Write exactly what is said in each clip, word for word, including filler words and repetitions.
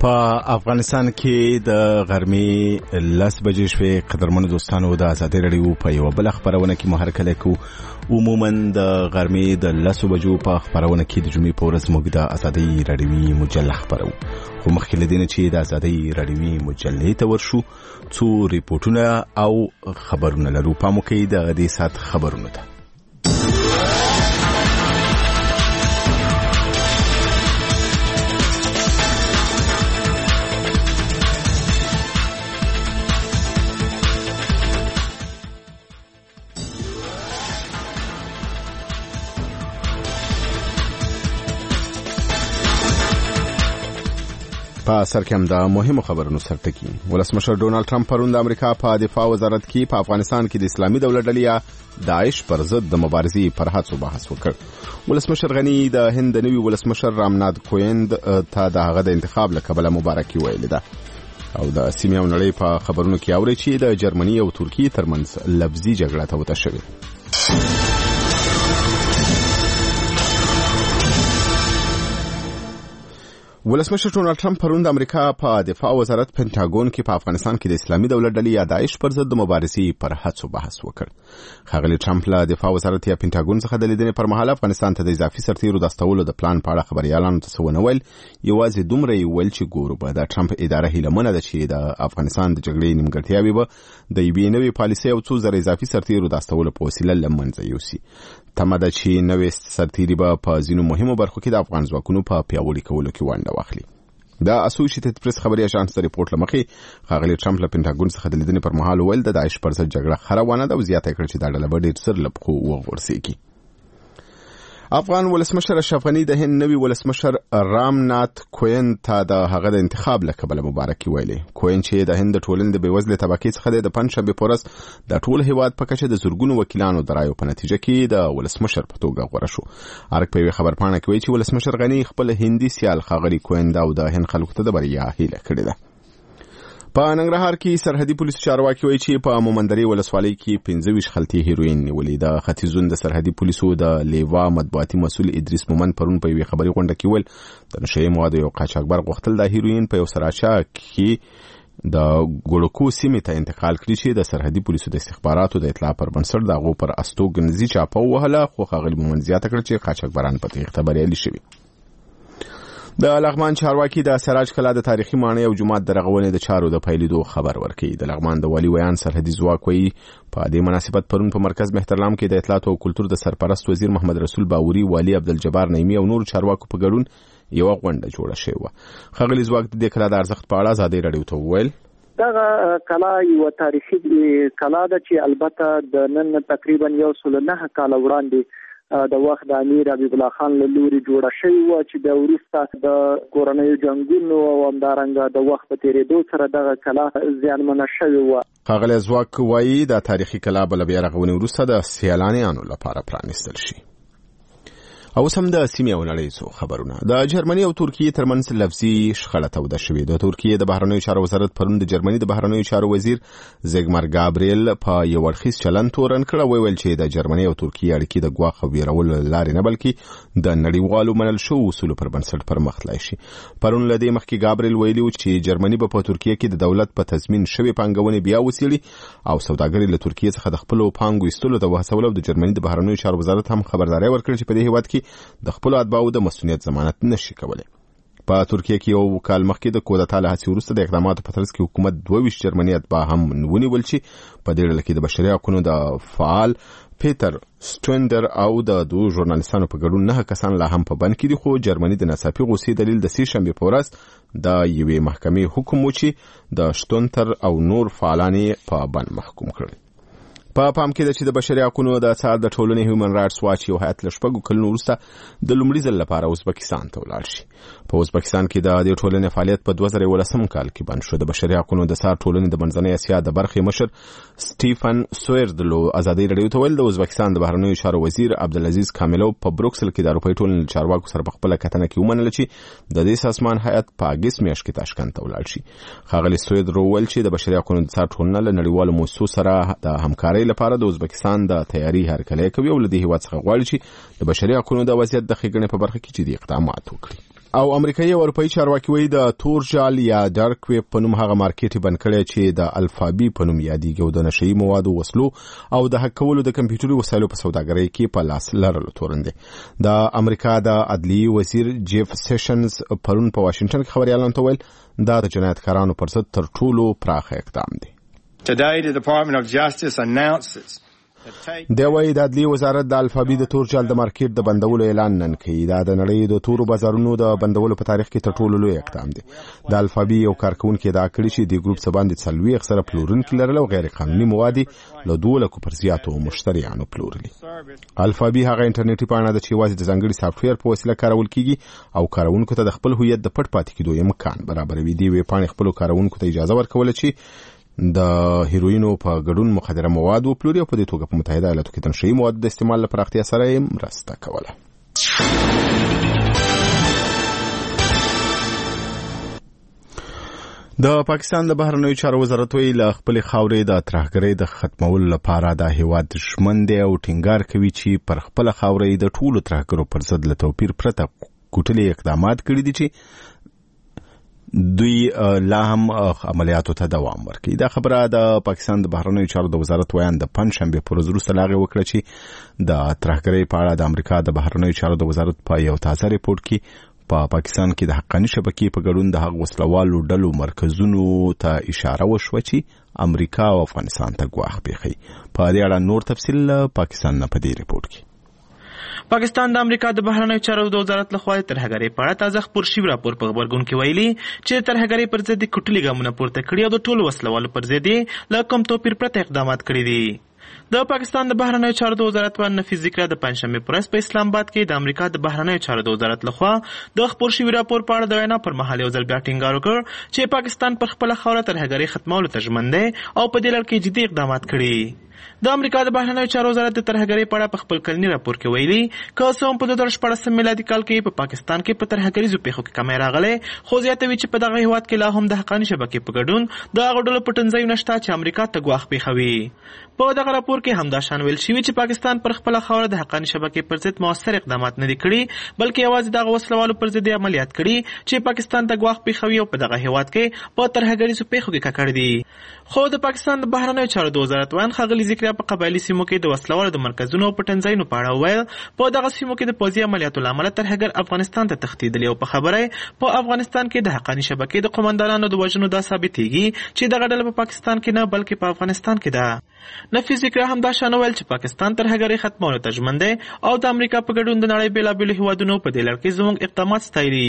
په افغانستان کې د غرمې لس بجې شوې. قدرمنو دوستانو، د ازادي رادیو په یو بل خبرونه کې مهر کله کو عموما د غرمې د لس بجو په خبرونه کې د جمعې په ورځ موږ د ازادي رادیوي مجله خبرو. خو مخکې لدینه چې د ازادي رادیوي مجلې ته ورشو، څو ریپورتونه او خبرونه لرو. په مو کې د دې سات خبرونه ده. په سر کې هم د مهمو خبرونو سرټکی. ولسمشر ډونالد ټرمپ پرون د امریکا په دفاع وزارت کې په افغانستان کې د اسلامي دولت ډلې یا داعش پر ضد د مبارزې پر هڅو بحث وکړ. ولسمشر غنی د هند د نوي ولسمشر رامناتھ کوویند ته د هغه د انتخاب لپاره مبارکي ویلې ده. او د سیمې او نړۍ په خبرونو کې اوري چې د جرمني او ترکیې ترمنځ لفظي جګړه ته وته شوې. ولسمشر ډونالد ټرمپ پرون د امریکا په دفاع وزارت پینټاګون کې په افغانستان کې د اسلامي دولت ډلې یا داعش پر ضد د مبارزې پر هڅو بحث وکړ. ښاغلي ټرمپ له دفاع وزارت یا پینټاګون څخه د لیدنې پر مهال افغانستان ته د اضافي سرتیرو د استولو د پلان په اړه خبريالانو ته څه ونه ویل. یوازې دومره یې ویل چې ګورو به د ټرمپ اداره هیله منه ده چې د افغانستان د جګړې نیمګړتیاوې به د یوې نوې پالیسۍ او څو زره اضافي سرتیرو د استولو په وسیله له منځه یوسي. تمه ده چې نوې سرتیري به په ځینو مهمو برخو کې د افغان ځواکونو په پیاوړي کولو کې ونډه واخلي. د اسوسییټډ پریس خبري اژانس د ریپورت لمخې ښاغلي ټرمپ له پینټاګون څخه د لیدنې پر مهال ویل د داعش پر ضد جګړه خروانه ده او زیاته کړ چې دا ډله به ډېر سر لپخو وغورځېږي. افغان ولسمشر اشرف غنی د هند نوي ولسمشر رامناتھ کوویند ته د هغه د انتخاب لپاره مبارکي ویلې. کوویند چې د هند ټولنې د بیوزلې طبقې څخه د پنځشنبه په ورځ د ټول هیواد په کچه د زورګونو وکیلانو د رایو په نتیجه کې د ولسمشر په توګه غوړه شو. ارګ په خبر پاڼه کې وایي چې ولسمشر غنی خپل هندي سیال ښاغلي کوویند او د هند خلکو ته د بریا هیله کړې ده. په ننګرهار کې سرحدي پولیسو چارواکي وایي چې په مومندري ولسوالۍ کې پنځه ویشت خلطې هیروین نیولې. د ختیځون د سرحدي پولیسو د لیوا مطبوعاتي مسؤل ادریس مومند پرون په یوې خبري غونډه کې ویل د نشهیي موادو یو قاچاقبر غوښتل د هیروین په یو سراچا کې د ګوړکو سیمې ته انتقال کړي چې د سرحدي پولیسو د استخباراتو د اطلاع پر بنسټ د هغو پر استوګنځي چاپه ووهله. خو ښاغلي مومند زیاته کړه چې قاچاقبران په تېښته بریالي شوي. د لغمان چارواکي د سراج کلا د تاریخي ماڼۍ او جومات د رغونې د چارو د پیلېدو خبر ورکړي. د لغمان د والي ویان سرحدي ځواک وایي په دې مناسبت پرون په مرکز مهترلام کې د اطلاعات او کلتور د سرپرست وزیر محمد رسول باوري، والي عبدالجبار نعیمي او نور چارواکو په ګډون یو غونډه جوړه شوې وه. ښاغلي ځواک د دې کلا د ارزښت په اړه ازادي رادیو ته وویل دغه کلا یو تاریخي کلا ده چې البته د نن تقریبا یو سل نه کال وړاندې د وخت د امیر حبیب الله خان له لوري جوړه شوې وه چې د وروسته د کورنیو جنګونو او همدارنګه د وخت په تېرېدو سره دغه کلا زیانمنه شوې وه. ښاغلی ځواک وایي دا تاریخي کلا به له بیا رغونې وروسته د سیلانیانو لپاره پرانیستل شي. او سم د سیمې او نړۍ څو خبرونه. د جرمني او ترکیې ترمنځ لفظي شخړه توده شوې. د ترکیې د بهرنیو چارو وزارت پرون د جرمني د بهرنیو چارو وزیر زیګمر ګابریل په یو اړخیز چلند تورن کړ. ویل چې د جرمني او ترکیې اړیکې د ګواښ او ویرولو لارې نه بلکې د نړیوالو منل شوو اصولو پر بنسټ پرمخ تللی شي. پرون له دې مخکې ګابریل ویلي و چې جرمني به په ترکیې کې د دولت په تضمین شوې پانګونې بیا وڅېړي او سوداګري له ترکیې څخه د خپلو پانګو ایستلو ته وهڅول. او د جرمني د بهرنیو چارو وزارت هم خبرداری ورکړ چې په دې هیواد کې د خپلو اتباعو د مسؤلیت ضمانت نشي کولی. په ترکیه کې یو کال مخکې د کودتا له هڅې وروسته د اقداماتو په ترڅ کې حکومت دوه ویشت جرمني اتباع هم ونیول چې په دې ډله کې د بشري حقونو د فعال پیټر سټوینډر او د دوه ژورنالیستانو په ګډون نه کسان لا هم په بند کې دي. خو جرمني د ناڅاپي غوسې دلیل د سې شنبې په ورځ د یوې محکمې حکم و چې د شټونتر او نور فعالان په بند محکوم کړل. په پام کې ده چې د بشري حقونو د څار د ټولنې هیومن رائټس واچ یو هیئت له شپږو کلونو وروسته د لومړي ځل لپاره ازبکستان ته ولاړ شي. په ازبکستان کې د دې ټولنې فعالیت په دوه زره یولسم کال کې بند شو. د بشري حقونو د څار ټولنې د منځنۍ اسیا د برخې مشر سټیفن سویردلو ازادي رادیو ته ویل د ازبکستان د بهرنیو چارو وزیر عبدالعزیز کاملوف په بروکسل کې د اروپایي ټولنې چارواکو سره په خپله کتنه کې ومنله چې د دې سازمان هیئت په اګست میاشت کې تاشکند ته ولاړ شي. ښاغلي سویردلو ویل چې د بشري حقونو د څار ټولنه له نړیوالو مؤسسو سره د همکارۍ لپاره د ازبکستان د تیاری هرکلی کوي او له دې هیواد څخه غواړي چې د بشري حقونو د وضعیت د ښېګڼې په برخه کې جدي اقدامات وکړي. او امریکایي او اروپאי چارواکي وایي د تورجال یا ډارک ویب په نوم هغه مارکیټ بند کړی چې د الفابي په نوم یادېږي او د نشئی موادو وسلو او د هک کولو د کمپیوټري وسایلو په سوداګرۍ کې په لاس لرلو تورن دي. د امریکا د عدلیې وزیر جیف سیشنز پرون په واشنگټن کې خبريالانو ته ویل دا د جنایتکارانو پر ضد تر ټولو پراخ اقدام دی. Today the Department of Justice announces د وای د عدلیې وزارت د الفابي د تورجال د مارکیټ د بندولو اعلان نن کوي. دا د نړۍ د تورو بازارونو د بندولو په تاریخ کې تر ټولو لوی اقدام دی. د الفابي یو کارکونکو دا کړی چې د ګروپ سباندې څلوي اکثره پلورونکو لرل او غیر قانوني مواد له دوه لکو پر زیاتو مشتریانو پلورلي. الفابي هغه انټرنیټي پاڼه د چې واسطه د ځانګړي سافټویر په وسیله کارول کیږي او کارونکو ته د خپل هویت د پټ پاتې کېدو امکان برابروي. دی وی پاڼه خپل کارونکو ته اجازه ورکول چې د هیروینو په ګډون مخدره مواد او پلوري په دې توګه په متحده ایالاتو کې د نشئی مواد د استعمال لپاره اختیار سره مرسته کوله. د پاکستان د بهرنیو چارو وزارت ویل له خپل خاورې د ترهګرۍ د ختمولو لپاره د هیواد دښمن دی او ټینګار کوي چې پر خپل خاورې د ټولو ترهګرو پر ضد له توپیر پرته کوټلي اقدامات کړي دي چې دوی لا هم عملیاتو ته دوام ورکړي. دا خبره د پاکستان د بهرنیو چارو د وزارت ویان د پنځشنبه پر ورځ وروسته لاغې وکړه چې د ترهګرۍ په اړه د امریکا د بهرنیو چارو د وزارت په یو تازه ریپورت کې په پا پاکستان کې د حقاني شبکې په ګډون د هغو وسلوالو ډلو مرکزونو ته اشاره وشوه چې امریکا او افغانستان ته ګواښ پیښوي. په دې اړه نور تفصیل پاکستان نه په دې ریپورت کې. پاکستان د امریکا د بهرنیو چارو د وزارت لخوا د ترهګرۍ په اړه تازه خبر شوی راپور په خبرګون کې ویلي چې ترهګرۍ پر ضد کوټلي ګامونه پورته کړي او د ټولو وسلوالو پر ضد له کوم توپیر پرته اقدامات کړي دي. د پاکستان د بهرنیو چارو د وزارت وان نفیس ذکر د پنځشنبه پر ورځ په اسلام آباد کې د امریکا د بهرنیو چارو د وزارت لخوا د خبر شوی راپور په اړه د وینا پر مهال یو ځل بیا ټینګار وکړ چې پاکستان پر خپل خوره ترهګرۍ ختمولو ته ژمن دی او په دې لړ کې جدي اقدامات کړي. د امریکا د بهرنیو چارو وزارت د ترهګرۍ په اړه په خپل کلني راپور کې ویلي که څه هم په دوه زره شپاړس میلادي کال کې په پاکستان کې په ترهګریزو پیښو کې کمی راغلی خو زیاتوي چې په دغه هیواد کې لا هم د حقاني شبکې په ګډون د هغو ډلو پټنځایونه شته چې امریکا ته ګواښ پیښوي. په دغه راپور کې همدا شان ویل شوي چې پاکستان پر خپله خاوره د حقاني شبکې پر ضد مؤثر اقدامات نه دي کړي بلکې یوازې دغه وسلوالو پر ضد عملیات کړي چې پاکستان ته ګواښ پیښوي او په دغه هیواد کې په ترهګریزو پیښو کې ککړ دي. خو د پاکستان د بهرنیو چارو د وزارت وان ښاغلي ذکریا په قبایلي سیمو کې د وسلوالو د مرکزونو او پټنځایونو په اړه وویل په دغه سیمو کې د پوځي عملیاتو له امله ترهګر افغانستان ته تښتېدلي او په خبره په افغانستان کې د حقاني شبکې د قومندانانو د وژنو دا ثابتېږي چې دغه ډله په پاکستان کې نه بلکې په افغانستان کې ده. نفیس ذکریا همدا شان ویل چې پاکستان ترهګرۍ ختمولو ته ژمن دی او د امریکا په ګډون د نړۍ بېلابېلو هیوادونو په دې لړ کې زموږ اقدامات ستایلي.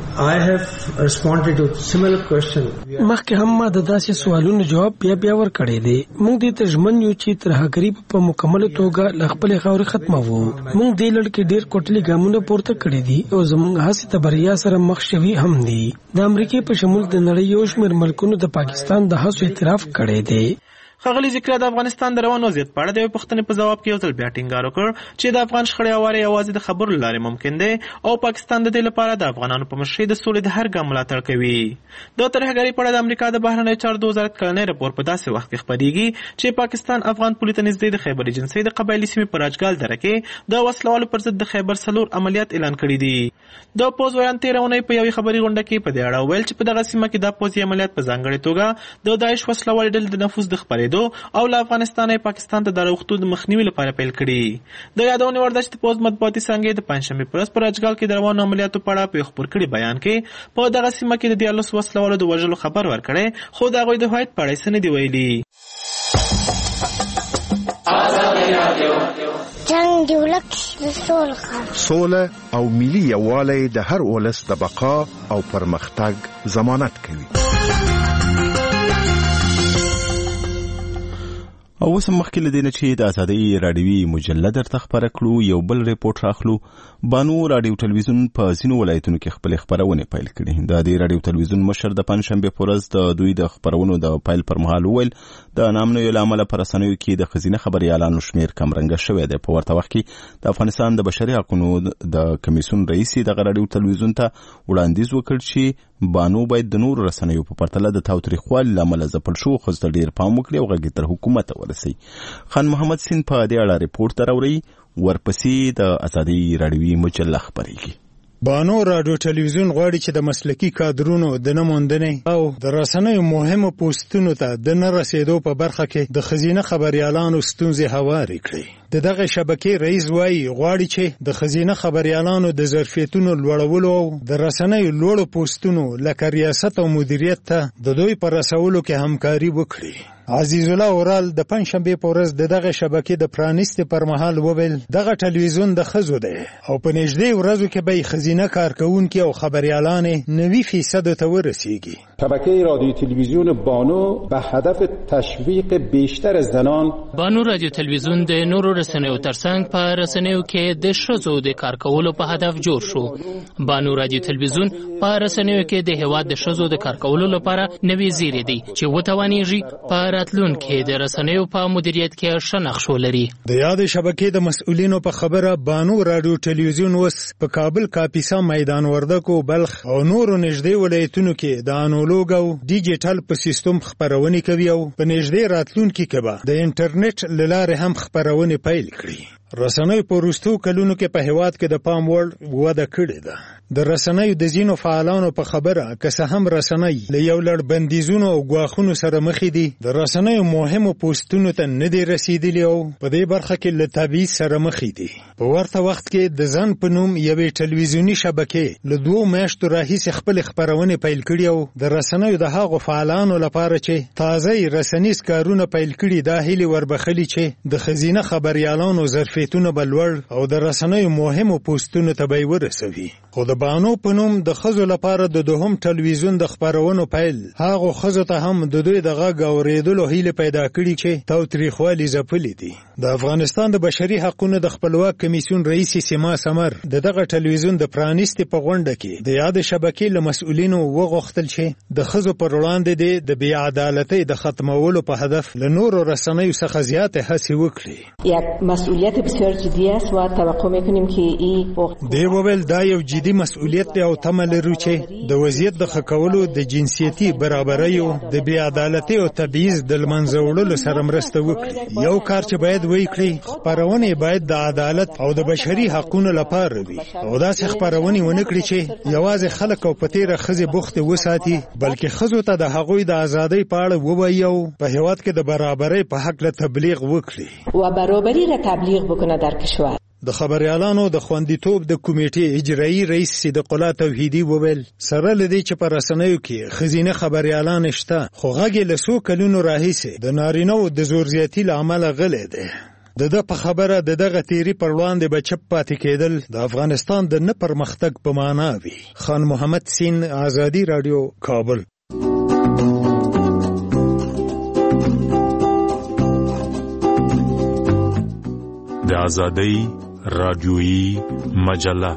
مخکې هم ما د داسې سوالونو جواب بیا بیا ورکړی دی. موږ دې ته ژمن یو چې ترهګرۍ په مکمله توګه له خپلې خاورې ختموو. موږ دې لړ کې ډېر کوټلي ګامونه پورته کړي دي او زموږ هڅې د بریا سره مخ شوي هم دي. د امریکې په شمول د نړۍ یو شمېر ملکونو د پاکستان د هڅو اعتراف کړی دی. ښاغلي ذکریا د افغانستان د روان وضعیت په اړه د یوې پوښتنې په ځواب کې یو ځل بیا ټینګار وکړ چې د افغان شخړې هواری یوازې د خبرو له لارې ممکن دی او پاکستان د دې لپاره د افغانانو په مشرۍ د سولې د هر ګام ملاتړ کوي. د ترهګرۍ په اړه د امریکا د بهرنیو چارو د وزارت کلنی راپور په داسې وخت کې خپرېږي چې پاکستان افغان پولې ته نږدې د خیبر ایجنسۍ د قبایلي سیمې په راجګال دره کې د وسلوالو پر ضد د خیبر څلور عملیات اعلان کړي دي. د پوځ ویان تېره اونۍ په یوې خبري غونډه کې په دې اړه وویل چې په دغه سیمه کې دا پوځي عملیات په ځانګړې توګه د داعش وسلوالې ډلې د نفوذ د خپرېدو او له افغانستان پاکستان ته د راوختو د مخنیوي لپاره پیل کړي. د یادونې وړ ده چې د پوځ مطبوعاتي څانګې د پنځشنبې په ورځ په راجګال کې د روانو عملیاتو په اړه په یو خپور کړي بیان کې په دغه سیمه کې د دیارلسو وسلوالو د وژلو خبر ورکړی خو د هغوی د هوایت په اړه یې څه نه دي ویلي. جنګ د ولس سوله او ملي یووالی د هر ولس د بقا او پرمختګ ضمانت کوي. او اوس مخکې له دې نه چې د ازادۍ راډیوي مجله درته خپره کړو یو بل ریپورټ راخلو. بانو راډیو تلویزیون په ځینو ولایتونو کې خپلې خپرونې پیل کړي. د دې راډیو تلویزیون مشر د پنځشنبې په ورځ د دوی د خپرونو د پیل پر مهال وویل د نامنویو له امله په رسنیو کې د ښځینه خبریالانو شمېر کمرنګه شوی دی. په ورته وخت کې د افغانستان د بشري حقونو د کمیسیون رئیس دغه راډیو تلویزیون ته وړاندیز وکړ چې بانو باید د نورو رسنیو په پرتله د تاوتریخوالي له امله ځپل شوو ښځو ته ډېر پام وکړي او غږ یې تر حکومته ورسوي. خان محمد سین په دې اړه ریپورټ راوړی ورپسې د ازادۍ راډیوي مجله خپرېږي. بانو رادیو ټلویزیون غواړي چې د مسلکي کادرونو د نموندنې او د رسنیو مهمو پوسټونو ته د نه رسیدو په برخه کې د خزینه خبريالانو ستونزې هوارې کړي. د دغه شبکې رئیس وایي غواړي چې د خزینه خبريالانو د ظرفیتونو لوړولو او د رسنیو لوړو پوسټونو لکه ریاست او مدیریت ته د دوی پر رسولو کې همکاري وکړي. عزیز الله اورال د پنځشنبه په ورځ د دغه شبکې د پرانیستي پر مهال وویل دغه ټلویزیون د خزو دی او په نږدې ورځو کې به خزینه کارکونکي او خبريالان نوي فیصد ته ورسیږي. شبکه رادیو تلویزیون بانو به هدف تشویق بیشتر زنان بانو رادیو تلویزیون د نورو رسنیو ترڅنګ په رسنیو کې د ښځو د کار کولو په هدف جوړ شو. بانو رادیو تلویزیون په رسنیو کې د هیواد د ښځو د کار کولو لپاره نوي زیری دی چې وتوانیږي په راتلونکي د رسنیو په مدیریت کې ښه نقش ولري. د یاد شبکې د مسؤلینو په خبره بانو رادیو تلویزیون اوس په کابل، کاپیسا، میدان وردګو، بلخ او نورو نږدې ولایتونو کې د انالوګ او ډیجیټل په سیستم خبرونه کوي او په نږدې راتلونکي کې به د انټرنیټ له لارې هم خبرونه پیل کړي. رسنیو په وروستو کلونو کې په هیواد کې د پام وړ وده کړې ده. د رسنیو د ځینو فعالانو په خبره که څه هم رسنۍ له یو لړ بندیزونو او ګواښونو سره مخ دي، د رسنیو مهمو پوسټونو ته نه دي رسیدلي او په دې برخه کې له تبعیض سره مخ دي. په ورته وخت کې د ځن په نوم یوې ټلویزیوني شبکې له دوو میاشتو راهیسې خپل خبرونه پیل کړي او د رسنیو د هغو فعالانو لپاره چې تازه رسنیز کارونه پیل کړي دا هیله وربخلي چې د خزینه خبريالانو ظرفیتونه بلور او د رسنیو مهمو پوسټونو ته به ورسوي. خو د بانو په نوم د خزو لپاره د دوهم ټلویزیون د خبرونو پیل هغه خزو ته هم د دوی د غږ اورېدلو هیله پیدا کړي چې تاوتریخوالي ځپلي دي. د افغانستان د بشري حقوقو د خپلواک کمیسیون رئیس سیما سمر د دغه ټلویزیون د پرانیستي په غونډه کې د یاد شبکې له مسؤلینو وغوښتل چې د خزو پر وړاندې د بې عدالتۍ د ختمولو په هدف له نورو رسنیو څخه زیاتې هڅې وکړي. یک مسئولیت بسیار جدی است و توقع میکنیم که این دی وویل دا یو جدي مسؤلیت دی او تمه لرو چې د وضعیت د ښه کولو د جنسیتي برابرۍ او د بې عدالتۍ او تبعیض د له منځه وړلو سره مرسته وکړي. یو کار چې باید وی کړي خپرونه باید د عدالت او د بشري حقوقو لپاره وي او داسې خپرونه ونه کړي چې یوازې خلک او پتیره خزي بوخت وساتي بلکې خزو ته د هغوی د ازادۍ په اړه ووایي او په هیواد کې د برابرۍ په حق له تبلیغ وکړي و برابری را تبلیغ بکنه در کشور. د خبريالانو د خوندیتوب د کمیټې اجرایی رئیس صدیق الله توحیدی وویل سره لدی چې پر رسنیو کې خزینه خبريالان شته خو غږی له څو کلونو راهیسې د نارینه‌و د زور زیاتی له امله غلې ده. د د په خبره د دغه تیری پر وړاندې به چپ پاتې کېدل د افغانستان د نه پرمختګ په معنا وي. خان محمد سین، آزادی رادیو، کابل. د آزادی رادیویی مجله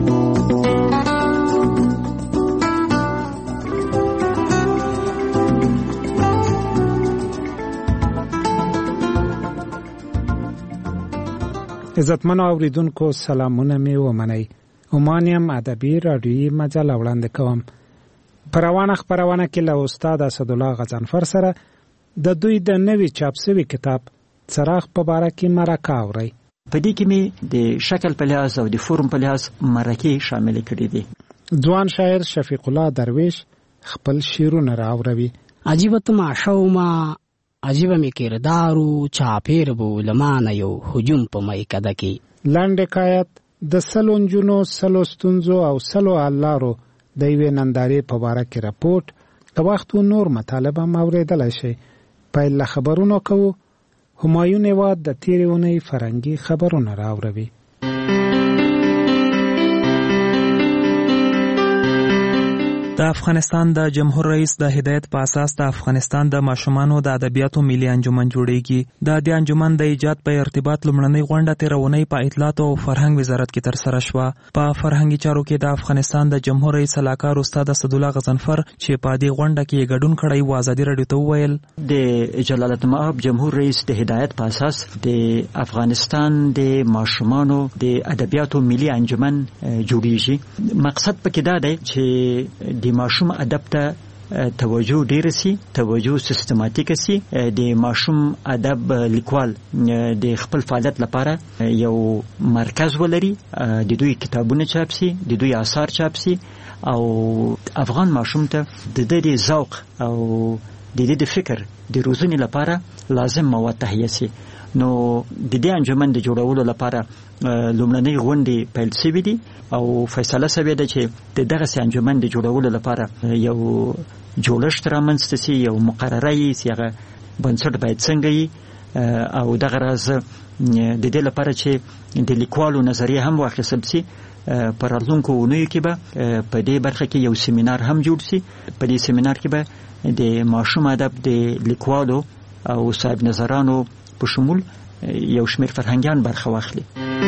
عزتمنو اوریدونکو سلامونه می ومنئ. عمانیم ادبی رادیویی مجله وړاندې کوم. پر روانه خبرونه کې له استاد اسدالله غضنفر سره د دوی د نوي چاپ شوي کتاب څراغ په باره کې مرکه اورئ. په دې کې مې د شکل په لحاظ او د فرم په لحاظ مرکې شامل کړي دي. ځوان شاعر شفیق الله درویش خپل شعرونه راوړي. عجیبه تماشا وما عجیبه می کردارو چاپیر بو لمانه یو هجوم په میکده کې. لاندې حکایت د سلو نجونو سلو ستونزو او سلو حلارو د یوې نندارې په باره کې راپورټ که وخت نور مطالب هم اورېدلی شي. پیل له خبرونو کوو. همایون هیواد د تیرې اونۍ فرهنګي خبرونه راوړي. د افغانستان د جمهور رئیس د هدایت په اساس د افغانستان د ماشومانو د ادبیاتو ملي انجمن جوړیږي. د دې انجمن د ایجاد په ارتباط لومړنۍ غونډه تیرونی په اطلاعات او فرهنګ وزارت کې تر سره شوه. په فرهنګي چارو کې د افغانستان د جمهور رئیس سلاکار استاد اسدالله غضنفر چې په دې غونډه کې ګډون کړی و آزادي رادیو ته وویل د جلالت مآب جمهور رئیس د هدایت په اساس د افغانستان د ماشومانو د ادبیاتو ملي انجمن جوړیږي. مقصد پکې دا دی چې د ماشوم ادب ته توجه ډیر سي، توجه سیستماتیک سي. د ماشوم ادب لیکوال د خپل فعالیت لپاره یو مرکز ولري، د دوی کتابونه چاپ سي، د دوی آثار چاپ سي، او افغان ماشوم ته د دې ذوق او د دې د فکر د روزنې لپاره لازم مواد تهیه سي. نو د دې انجمن د جوړولو لپاره لومړنۍ غونډې پیل شوې دي او فیصله شوې ده چې د دغه انجمن د جوړولو لپاره یو جوړښت رامنځته شي، یو مقرره یې چې هغه بنسټ باید څنګه وي، او دغه راز د دې لپاره چې د لیکوالو نظریه هم واخیستل شي. په راتلونکو اونیو کې به په دې برخه کې یو سیمینار هم جوړ شي. په دې سیمینار کې به د ماشوم ادب د لیکوالو او صاحب نظرانو په شمول یو شمېر فرهنګیان برخه واخلي.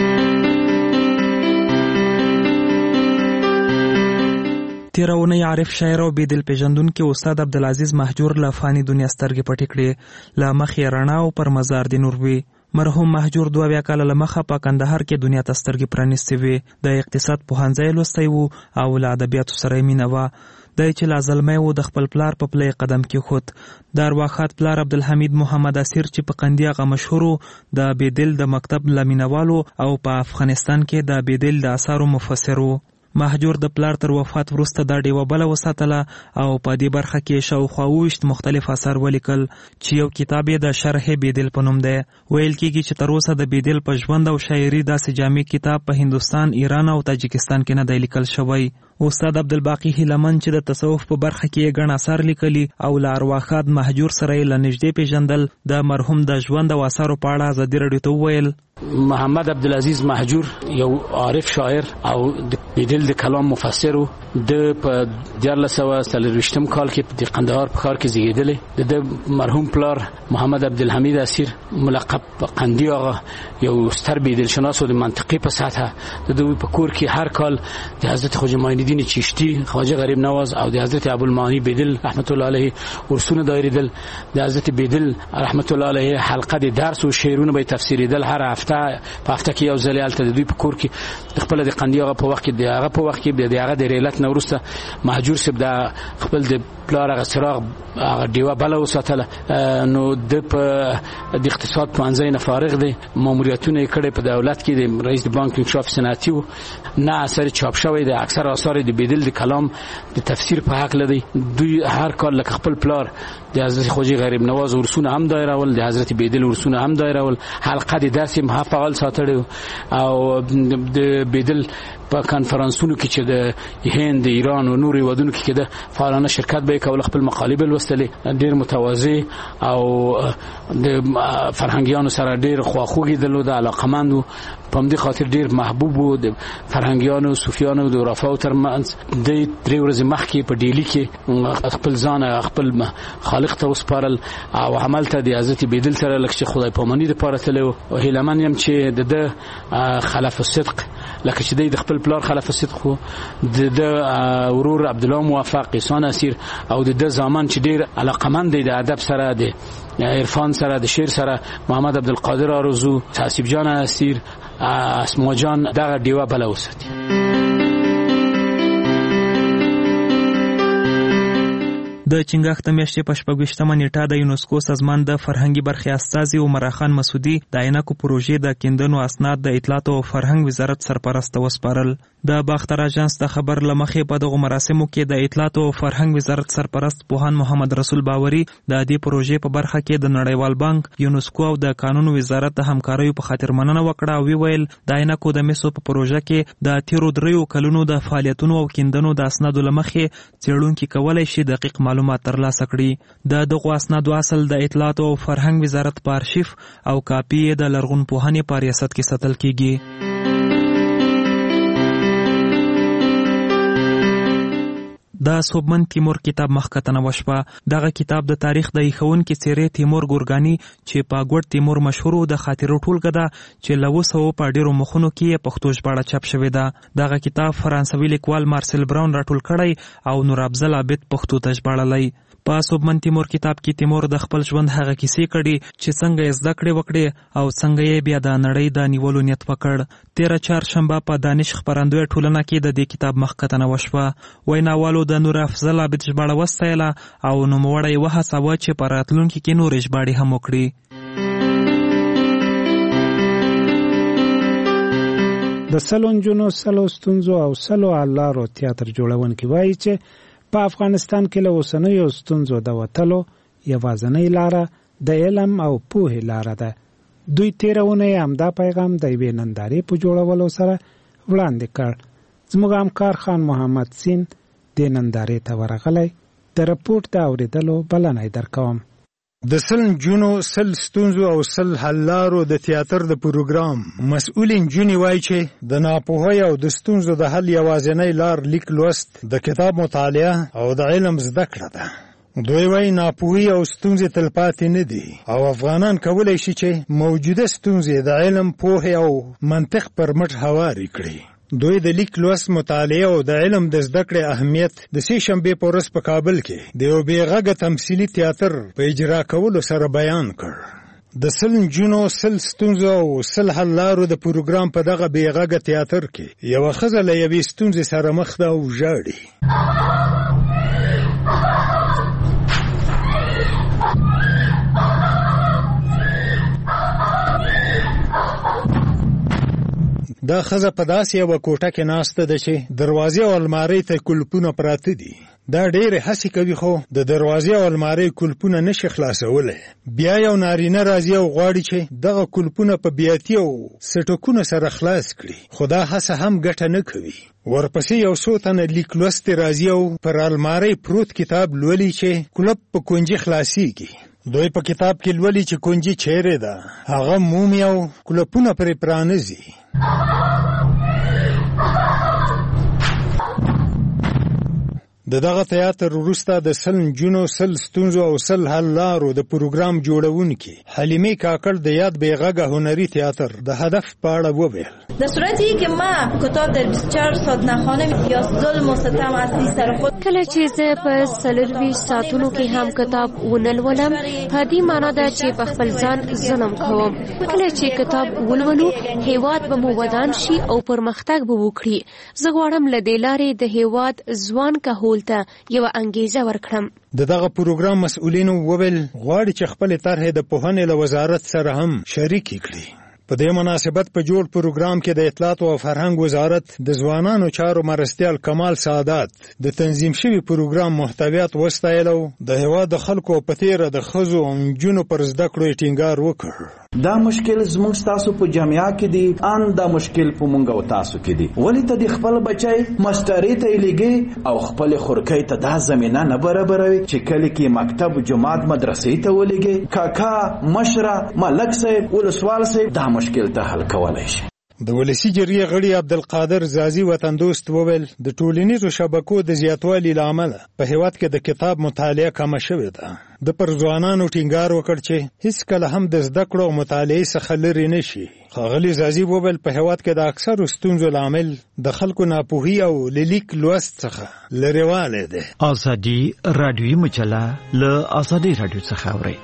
تیرونی عارف شاعر او بیدل پیژندونکو استاد عبدالعزیز مهجور له فانی دنیا سترګې پټې کړې. له مخې رڼا او پر مزار د نور وی. مرحوم مهجور دوه بیا کال له مخه په کندهار کې دنیا ته سترګې پرانیستې وې. د اقتصاد پوهنځی لوستی وو او له ادبیاتو سره یې مینه وه. دی چې لا زلمی و د خپل پلار په پلی قدم کېښود. د ارواښاد پلار عبدالحمید محمد اسیر چې په قندي هغه مشهورو د بیدل د مکتب له مینوالو او په افغانستان کې د بیدل د اثارو مفسر و. مهجور د پلار تر وفات وروسته دا ډیوه بله وساتله او په دې برخه کې شاوخوا اوویشت مختلف اثار ولیکل چې یو کتاب یې د شرح بیدل په نوم دی. ویل کېږي چې تر اوسه د بیدل په ژوند او شاعري داسې جامع کتاب په هندوستان، ایران او تاجکستان کې نه دی لیکل شوی. استاد عبدالباقی هیلمن چې د تصوف په برخه کې یې ګڼ اثار لیکلي او له ارواښاد مهجور سره یې له نږدې پیژندل، د مرحوم د ژوند او اثارو په اړه ازادي راډیو ته وویل: محمد عبدالعزیز مهجور یو عارف شاعر او د بیدل د کلام مفسر و. د په دیارلس سوه څلرویشتم کال کې د قندهار په ښار کې زیږېدلی. د مرحوم پلار محمد عبدالحمید اسیر ملقب قندي آغا یو ستر بیدل شناس و د منطقې په سطحه. د دوی په کور کې هر کال د حضرت خواجه معینالدین چشتی، خواجه غریب نواز او د حضرت ابوالمعانی بیدل رحمت الله علیه ورسونه دایریدل. د حضرت بیدل رحمت الله علیه حلقه د درس او شعرونه به تفسیریدل. هر هفته په هفته کې یو ځل هلته د دوی په کور کې د خپل د قندي آغا په وخت کې د هغه په وخت کې د هغه د ریلت نه وروسته مهجور صاحب د خپل د پلار هغه څراغ هغه ډیوه بله وساتله. نو د په د اقتصاد پوهنځی نه فارغ دی، ماموریتونه یې کړی په دولت کې د رئیس د بانک انکشاف صنعتي و. نه اثر چاپ شوی دی، اکثر آثار د بیدل د کلام د تفسیر په حق لدی. دوی هر کال لکه خپل پلار د حضرت خواجه غریب نواز ورسونه هم دایرول، د حضرت بیدل ورسونه هم دایرول. حلقه د درس هم فعال ساتلی او د بیدل په کانفرنسونو کې چې د هند، ایران او نورو هیوادونو کې کېده فعالانه شرکت به یې کول. خپل مقالې به لوستلې. ډېر متواضع او د فرهنګیانو سره ډېر خواخوږي درلوده، علاقمند و. په همدې خاطر ډېر محبوب و د فرهنګیانو، صوفیانو د عرفاو ترمنځ. د درې ورځې مخکې په ډیلي کې خپل ځان خپل خالق ته وسپارل او هملته د حضرت بیدل سره لکه چې خدای پاماني دپاره تللی و. هیلمن یم چې د ده خلف الصدق لکه چې دی د خپل پلار خلف الصدق و، د د ورور عبدالله موفق، احسان اسیر او د د زمان چې ډېر علاقمند دی د ادب سره، د عرفان سره، د شعر سره، محمد عبدالقادر آرزو، حسیب جان اسیر، اسما جان دغه ډیوه بله وساتي. د چنګاښ د میاشتې په شپږویشتمه نیټه د یونسکو سازمان د فرهنګي برخې استازي عمر خان مسعودي د عینکو پروژې د کیندنو اسناد د اطلاعات او فرهنګ وزارت سرپرست وسپارل. د باختر اژانس د خبر له مخې په دغو مراسمو کې د اطلاعات او فرهنګ وزارت سرپرست پوهاند محمد رسول باوري د دې پروژې په برخه کې د نړیوال بانک، یونسکو او د قانون وزارت د همکاریو په خاطر مننه وکړه او ویل د عینکو د مسو په پروژه کې د تیرو دریو کلونو د فعالیتونو او کیندنو د اسنادو له مخې څېړونکي کولی شي دقیق معلومات ترلاسه کړي. د دغو اسنادو اصل د اطلاعات او فرهنګ وزارت په ارشیف او کاپي د لرغونپوهنې په ریاست کې ساتل کیږي. د صوبمن تیمور کتاب مخکتنه وشوه. دغه کتاب د تاریخ د ایښونکي څیرې تیمور ګورګاني چې په ګوډ تیمور مشهورو د خاطرو ټولګه ده چې له اوه سوو په ډېرو مخونو کې یې پښتو ژباړه چاپ شوې ده. دغه کتاب فرانسوي لیکوال مارسل براون راټول کړی او نور افضل عابد پښتو ته ژباړلی. په صوبمن تیمور کتاب کې تیمور د خپل ژوند هغه کیسې کړي چې څنګه یې زده کړې وکړې او څنګه یې بیا د نړۍ د نیولو نیت وکړ. تیره چهارشنبه په دانش خپرندویه ټولنه کې د دې کتاب مخکتنه وشوه. ویناوالو د نور افضل عابد ژباړه وستایله او نوموړی یې وهڅاوه چې په راتلونکي کې نورې ژباړې هم وکړي. د سلو نجونو سلو ستونزو او سلو حل لارو تیاتر جوړونکي وایي چې په افغانستان کې له اوسنیو ستونزو د وتلو یوازینۍ لاره د علم او پوهې لاره ده. دوی تېره اونۍ همدا پیغام د یوې نندارې په جوړولو سره وړاندې کړ. زموږ همکار خان محمد سین دې نندارې ته ورغلی. د رپورټ د اورېدلو بلنه یې درکوم. د سل نجونو سل ستونزو او سل حل لارو د تیاتر د پروګرام مسؤل نجونې وایي چې د ناپوهۍ او د ستونزو د حل یوازینۍ لار لیک لوست، د کتاب مطالعه او د علم زده کړه ده. دوی وایي ناپوهي او ستونزې تلپاتې نه دي او افغانان کولی شي چې موجوده ستونزې د علم، پوهې او منطق پر مټ هوارې کړي. دوی د لیک لوست، مطالعه او د علم د زده کړې اهمیت د سې شنبې په ورځ په کابل کې د یو بې غږه تمثیلي تیاتر په اجرا کولو سره بیان کړ. د سل نجونو سل ستونزو او سل حل لارو د پروګرام په دغه بې غږه تیاتر کې یوه ښځه له یوې ستونزې سره مخ ده او ژاړي. دا ښځه په داسې یوه کوټه کې ناسته ده چې دروازې او المارۍ ته کلپونه پراته دي. دا ډېرې هڅې کوي خو د دروازې او المارۍ کلپونه نشي خلاصولی. بیا یو نارینه راځي او غواړي چې دغه کلپونه په بیاتي او سټکونو سره خلاص کړي، خو دا هڅه هم ګټه نه کوي. ورپسې یو څو تنه لیک لوستي راځي او پر المارۍ پروت کتاب لولي چې کلپ په کونجي خلاصیږي. دوی په کتاب کې لولي چې کونجي چیرې ده، هغه مومي او کلپونه پرې پرانیزي. د دغه تیاتر وروسته د سل نجونو سل ستونزو او سل حل لارو د پروګرام جوړونکي حلیمې کاکړ د یاد بې غږه هنري تیاتر د هدف په اړه وویل. در صورتی که ما کتاب در بیست و چهار ساعت نخوانم یا ظلم و ستم اصلی سر خود، کله چې زه په څلرویشت ساعتونو کې هم کتاب ونه لولم، په دې معنا ده چې په خپل ځان ظلم کوم. کله چې کتاب ولولو هیواد به مو ودان شي او پرمختګ به وکړي. زه غواړم له دې لارې د هیواد ځوان کهول ته یوه انګیزه ورکړم. د دغه پروګرام مسؤلینو وویل غواړي چې خپلې طرحې د پوهنې له وزارت سره هم شریکې کړي. په دې مناسبت په جوړ پروګرام کې د اطلاعات او فرهنګ وزارت د ځوانانو چارو مرستیال کمال سعادت د تنظیم شوي پروګرام محتویات وستایل او د هېواد د خلکو په تیره د ښځو او نجونو پر زده کړو یې ټینګار وکړ. دا مشکل زموږ تاسو په جامعه کې دی، ان دا مشکل په مونږ او تاسو کې دی. ولی ته د خپل بچای مستری ته لګي او خپل خورکۍ ته دا زمينه نه برابروي چې کله کې مکتب، جماعت، مدرسې ته ولګي. کاکا، مشره، ملک صاحب، ولسوال صاحب دا مشکل ته حل کولای شي. د ولسی جرګې غړي عبدالقادر زازي وطن دوست وویل د ټولنیزو شبکو د زیاتوالي له امله په هیواد کې د کتاب مطالعه کمه شوې ده. د پر ځوانانو ټینګار وکړ چې هیڅ کله هم د زده کړو او مطالعې څخه لرې نه شي. ښاغلي زازي وویل په هیواد کې د اکثرو ستونزو لامل د خلکو ناپوهي او لیک لوست څخه لرېوالی دی. ازادي راډیویي مجله له ازادي راډیو څخه اورئ.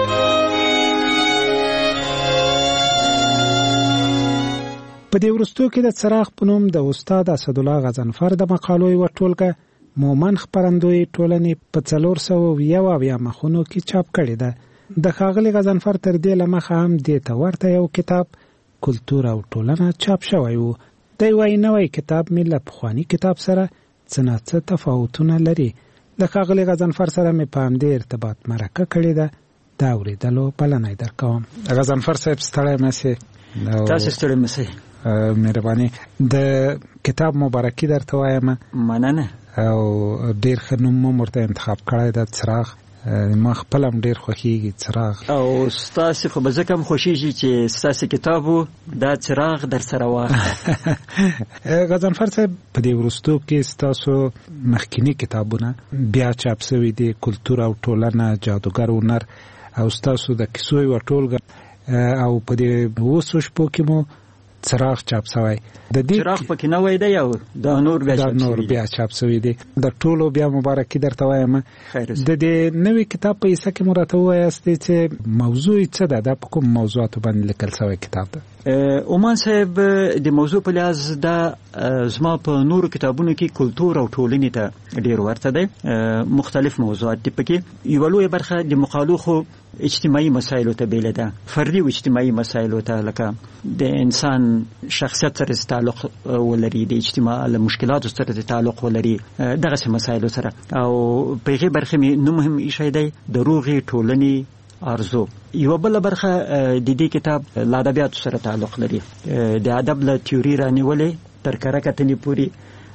په دې وروستو کې د څراغ په نوم د استاد اسدالله غضنفر د مقالو یوه ټولګه مومن خپرندوی ټولنې په څلور سوه یو اویا مخونو کې چاپ کړې ده. د ښاغلي غضنفر تر دې له مخه هم دې ته ورته یو کتاب کلتور او ټولنه چاپ شوی و. دی وایي نوی کتاب مې له پخواني کتاب سره څه نه څه تفاوتونه لري. د ښاغلي غضنفر سره مې په همدې ارتباط مرکه کړې ده. دا اورېدلو بلنه یې درکوم. غضنفر صاحب ستړی مسې. تاسو ستړی مسئ. مهرباني د کتاب مبارکي درته وایم. مننه. او ډیر ښه نوم مو ورته انتخاب کړی د څراغ. ما خپل هم ډیر خوښیږي څراغ. او ستاسو خو به ځکه هم خوښیږي چې ستاسو کتاب دا څراغ در سره واخله. غضنفر صاحب په دې وروستو کې ستاسو مخکینی کتابونه بیا چاپ شوي دي، کلتور او ټولنه، جادوګر هنر او ستاسو د کیسو یوه ټولګه. او په دې اوسو شپو کې مو څراغ چاپ شوی د دې څراغ پکې نه وای دی او د نور بیا چاپ نور بیا چاپ شوی دی د ټولو بیا مبارکي درته وایم د دې نوې کتاب په حصہ کې مراته وایاست چې موضوع څه ده د کوم موضوعات باندې لیکل شوی کتاب ده اومان صاحب د موضوع په لحاظ دا زما په نورو کتابونو کې کلتور او ټولنې ته ډیر ورته دی مختلف موضوعات دي پکې یو لوی برخه د مقالو خو اجتماعي مسایلو ته بیل ده فردي او اجتماعي مسایلو ته لکه د انسان شخصیت سره تعلق ولري د اجتماع له مشکلاتو سره تعلق ولري دغه مسایلو سره او په هغه برخه می نو مهم شی دی د روغي ټولنې ارزو یو بل برخه د دې کتاب له ادبیات سره تعلق لري د ادب له تیوري رانیولې تر کرکټنی پوری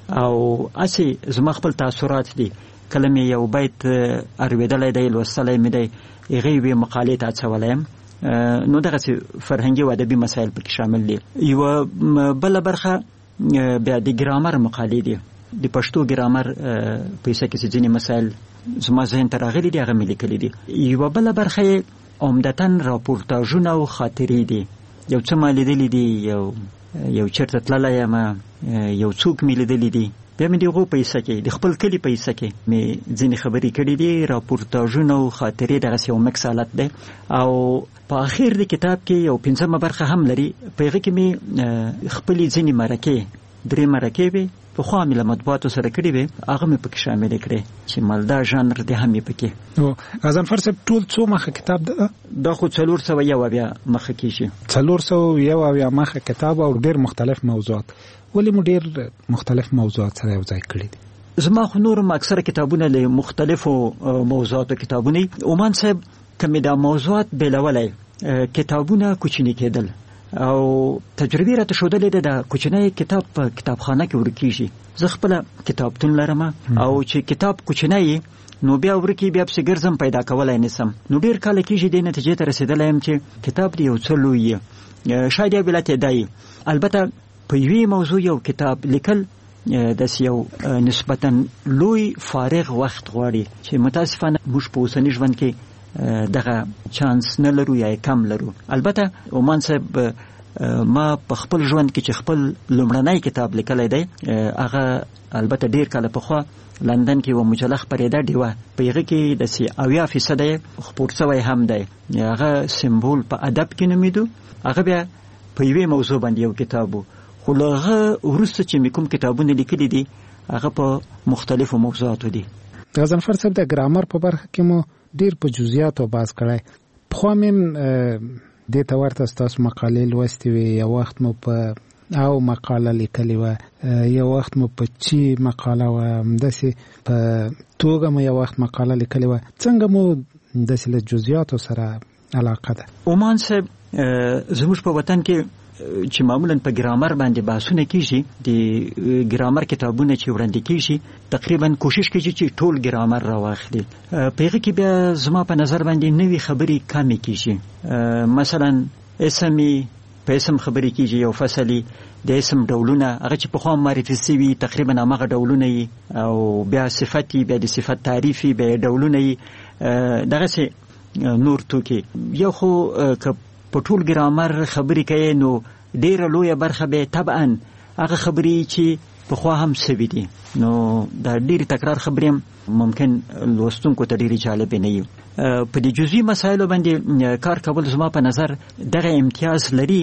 او اسی زما خپل تاثیرات دي کلمه یو بیت ارویدلای دی لوستلای می دی هغه وی مقالې ته اچولایم نو دغه فرهنګي او ادبي مسایل پکې شامل دي یو بل برخه بیا د ګرامر مقالې دي د پښتو ګرامر په څه کې ځینې مسایل زما ذهن ته راغلي دي هغه مې لیکلي دي یو بل برخه عمدتاً راپورتاژونه او خاطرې دي یو څه ما لیدلي دي یو یو چرته تللی یم یو څوک مې لیدلی دي بیا مې دغه پیسې کې د خپل کلی پیسې کې مې ځینې خبرې کړې دي راپورتاژونه او خاطرې دغه یو مکس حالت دی او په اخر د کتاب کې یو پنځمه برخه هم لري په هغه کې مې خپل ځینې مرکې درې مرکې وي په خوا مې له مطبوعاتو سره کړې وي هغه مې پکې شامل کړې چې مالدا ژانر دی هم یې پکې نو غضنفر صاحب ټول څو مخه کتاب ده دا خو څلور سوه یو اویا مخه کېږي څلور سوه یو اویا مخه کتاب او ډېر مختلف موضوعات ولې مو ډېر مختلف موضوعات سره یو ځای کړي دي زما خو نورم اکثره کتابونه له مختلفو موضوعاتو کتابونه عمان صاحب کمی دا موضوعات بیلولی کتابونه کوچني کېدل او تجربه راته شودلې ده د کوچنی کتاب په کتابخانه کې ورکیږي زه خپل کتابتون لرم او چې کتاب کوچنی نو بیا ورکی بیا په ګرځم پیدا کولای نسم نو ډیر کال کېږي د نتیجې ته رسیدلای يم چې کتاب دی یو څه لوی شاید یو بلته دی البته په یوې موضوع یو کتاب لیکل د یو نسبتا لوی فارغ وخت غواړي چې متاسفانه موږ په اوسنی ژوند کې دغه چانس نه لرو یا کم لرو البته عمان صاحب ما په خپل ژوند کې چې خپل لومړنی کتاب لیکلی دی هغه البته ډیر کاله پخوا لندن کې و مجله خپرېده ډیوه په هغه کې د سی اویا فیصد خپور شوی هم دی هغه سمبول په ادب کې نومیدو هغه بیا په یوې موضوع باندې یو کتاب و خو له هغه وروسته چې مې کوم کتابونه لیکلي دي هغه په مختلفو موضوعاتو دي غضنفر صاحب د ګرامر په برخه کې مو ډیر په جزئیاتو باز کړی خو مم د تا ورته تاسو مقالې لوستي وي یو وخت مو په او مقاله لیکلې و یو وخت مو په چی مقاله و همداسې په توګه مو یو وخت مقاله لیکلې و څنګه مو داسې له جزئیاتو سره علاقه ده عمان صاحب زموږ په وطن کې چې معمولا په ګرامر باندې بحثونه کیږي د ګرامر کتابونه چې وړاندې کیږي تقریبا کوشش کیږي چې ټول ګرامر راواخلي په هغه کې بیا زما په نظر باندې نوې خبرې کمې کیږي مثلا اسمي په اسم خبرې کیږي یو فصلي د اسم ډولونه هغه چې په خوا معرفي شوي تقریبا هغه ډولونه او بیا صفاتي بیا د صفات تعریفي بیا ډولونه دغه نور توکي یو خو په ټول ګرامر خبرې کوي نو ډیره لویه برخه به طبعا هغه خبرې چې په خوا هم سوي دي نو دا ډیره تکرار خبرې ممکن لوستونکو ته ډیره جالب نه وي په دې جزئي مسایلو باندې کار کول زما په نظر دغه امتیاز لري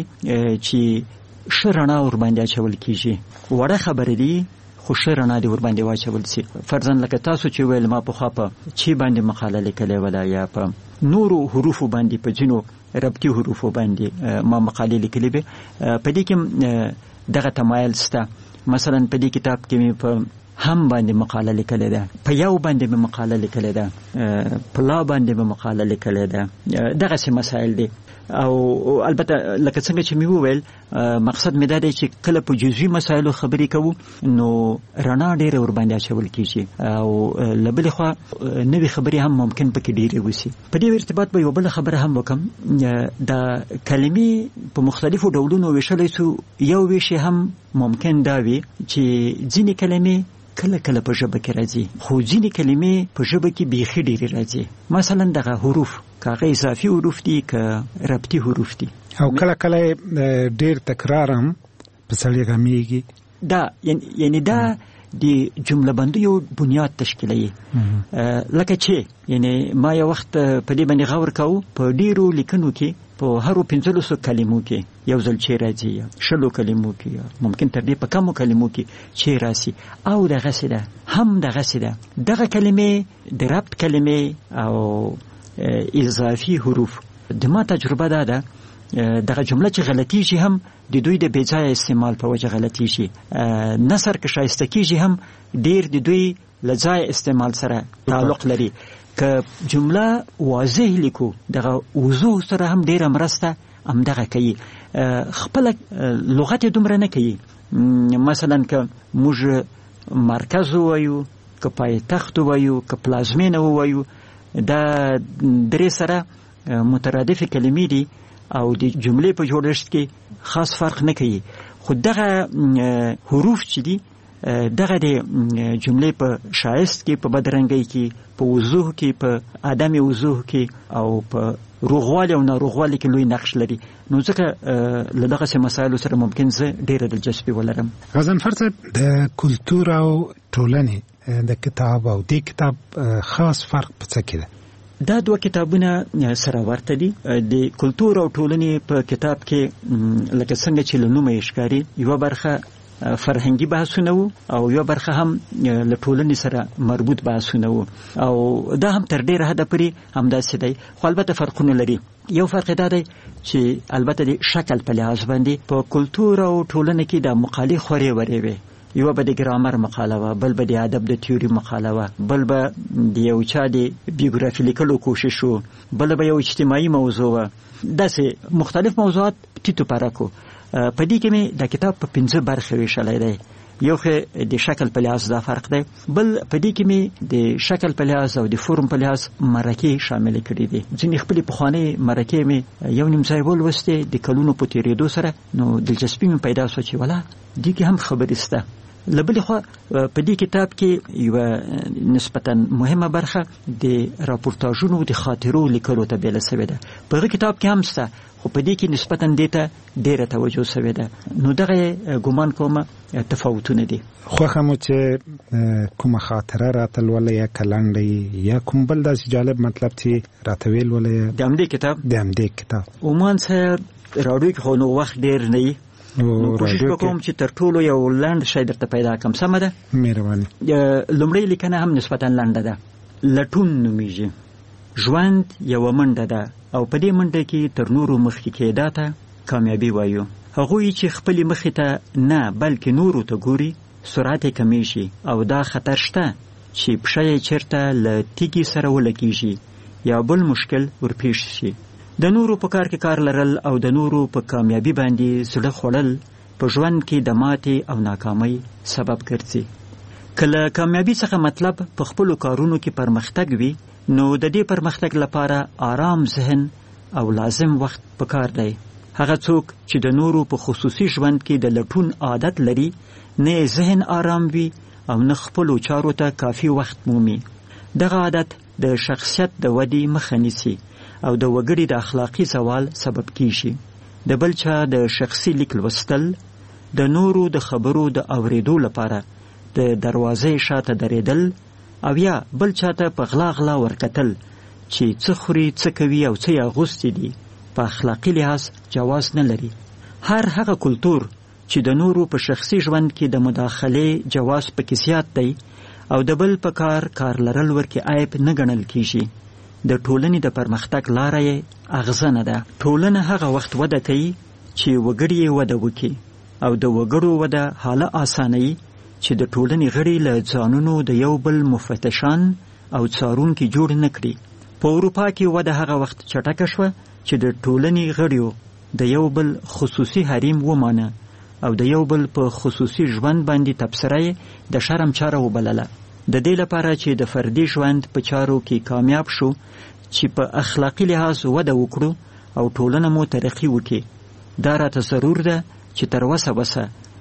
چې شرنا ور باندې اچول کیږي وړه خبرې دي خو شرنا دی ور باندې واچول شي فرضاً لکه تاسو چې ویل ما په خوا په چی باندې مقاله لیکلې ولا یا په نورو حروف باندې په جنو ربطي حروف باندې ما مقاله لیکلې به په دې کې دغه تمایل سته مثلا په دې کتاب کې مې په هم باندې مقاله لیکلې ده په یو باندې مې مقاله لیکلې ده په لا باندې مې مقاله لیکلې ده دغه څه مسائل دي او البته لکه څنګه چې مې وویل مقصد مې دا دی چې کله په جزئي مسایلو خبرې کوو نو رڼا ډېره ور باندې اچول کېږي او له بلې خوا نوې خبرې هم ممکن پکې ډېرې وشي په دې ارتباط به یو بله خبره هم وکړم د کلمې په مختلفو ډولونو ویشلی سو یو ویشي هم ممکن دا وي چې ځینې کلمې کله کله په ژبه کې راځي خو ځینې کلمې په ژبه کې بیخي ډېرې راځي. مثلا دغه حروف که هغه اضافي حروف دي که ربطي حروف دي او کله کله ډېر تکرار هم په سړی غمیږي. دا یعنی دا د جمله بندي یو بنیاد تشکیلوي. لکه چې یعنی ما یو وخت په دې باندې غور کوو په ډېرو لیکنو کې په هرو پنځلسو کلمو کې یو ځل چې راځي یا شلو کلمو کې یا ممکن تر دې په کمو کلمو کې چې راځي او دغسې ده هم دغسې ده. دغه کلمې د ربط کلمې او اضافي حروف د ما تجربه دا ده دغه جمله چې غلطیږي هم د دوی د بېځایه استعمال په وجه غلطیږي. نثر که شایسته کیږي هم ډېر د دوی له ځایه استعمال سره تعلق لري. که جمله واضح لیکو دغه وضوح سره هم ډېره مرسته همدغه کوي. خپله لغت دومره نه کوي. مثلا که موږ مرکز ووایو که پایتخت ووایو که پلازمینه ووایو دا درې سره مترادف کلمې دي او د جملې په جوړښت کې خاص فرق نه کوي. خو دغه حروف چې دي دغه د جملې په شایست کې په بدرنګۍ کې په وضوح کې په عدم وضوح کې او په روغوالي او ناروغوالي کې لوی نقش لري. نو ځکه له دغسې مسایلو سره ممکن زه ډېره دلچسپي ولرم. غضنفر صاحب د کلتور او ټولنې د کتاب او د کتاب خاص فرق په څه کې ده؟ دا دوه کتابونه سره ورته دي. د کلتور او ټولنې په کتاب کې لکه څنګه چې له نومه یې ښکاري یوه برخه فرهنګي بحثونه وو او یو برخه هم له ټولنې سره مربوط بحثونه وو او دا هم تر ډېره حده پورې همداسې دی. خو البته فرقونه لري. یو فرق دا دی چې البته د شکل په لحاظ باندې په کلتور او ټولنه کې د مقالې خورې ورې وې. یو به د ګرامر مقاله وه، بل به د ادب د تیوري مقاله وه، بل به د یو چا د بیوګرافي لیکلو کوشش و، بل به یو اجتماعي موضوع وه. داسې مختلف موضوعات ټیټو پرکو. په دې کې مې د کتاب په پنځه برخې ویشلی دی. یو خو د شکل په لحاظ دا فرق دی، بل په دې کې مې د شکل په لحاظ او د فرم په لحاظ مرکې شامل کړي دي. ځینې خپلې پخوانۍ مرکې مې یو نیم ځای ولوستې د کلونو په تېرېدو سره، نو دلچسپي مې پیدا شوه چې ولا دې کې هم خبرې شته. له بلې خوا په دې کتاب کې یوه نسبتا مهمه برخه د راپورتاژونو د خاطرو لیکلو ته بیله شوې ده. په هغه کتاب کې هم شته، خو په دې کې نسبتا دې ته ډېره توجه شوې ده. نو دغه ګمان کومه تفاوتونه دي. خوښه مو چې کومه خاطره راته لوله یا کلنډه یا کوم بل داسې جالب مطلب چې راته ویل ولې د همدې کتاب د همدې کتاب عمان صاحب راډیو کې خو نو وخت ډېر نه وي، نو کوشش وکوم چې تر ټولو یو لنډ شی درته پیدا کړم. سمه ده؟ مهرباني. لومړۍ لیکنه هم نسبتا لنډه ده. لټون نومیږي. ژوند یوه منډه ده او په دې منډه کې تر نورو مخکې کېدا ته کامیابي وایو. هغوی چې خپلې مخې ته نه بلکې نورو ته ګوري سرعت یې کمیږي او دا خطر شته چې پښه یې چېرته له تیږې سره ولګېږي یا بل مشکل ورپېښ شي. د نورو په کار کې کار لرل او د نورو په کامیابي باندې زړه خوړل په ژوند کې د ماتې او ناکامۍ سبب ګرځي. که له کامیابي څخه مطلب په خپلو کارونو کې پرمختګ وي، نو د دې پرمختګ لپاره آرام ذهن او لازم وخت پکار دی. هغه څوک چې د نورو په خصوصي ژوند کې د لټون عادت لري، نه ذهن آرام وي او نه خپلو چارو ته کافي وخت مومي. دغه عادت د شخصیت د ودې مخه نیسي او د وګړي د اخلاقي زوال سبب کیږي. د بل چا د شخصي لیک لوستل، د نورو د خبرو د اورېدو لپاره د دروازې شاته درېدل او یا بل چاته په غلا غلا ورکتل چې څه خوري څه کوي او څه یې اغوستي دي په اخلاقي لحاظ جواز نه لري. هر هغه کلتور چې د نورو په شخصي ژوند کې د مداخلې جواز پکې زیات دی او د بل په کار کار لرل ورکې عیب نه ګڼل کیږي، د ټولنې د پرمختګ لاره یې اغزنه ده. ټولنه هغه وخت وده کوي چې وګړي یې وده وکړي او د وګړو وده حاله آسانوي چې د ټولنې غړي له ځانونو د یو بل مفتشان او څارونکي جوړ نه کړي. په اروپا کې وده هغه وخت چټکه شوه چې د ټولنې غړیو د یو بل خصوصي حریم ومانه او د یو بل په خصوصي ژوند باندې تبصره یې د شرم چاره وبلله. د دې لپاره چې د فردي ژوند په چارو کې کامیاب شو، چې په اخلاقي لحاظ وده وکړو او ټولنه مو ترقي وکړي، دا راته ضرور ده چې تر وسه وسه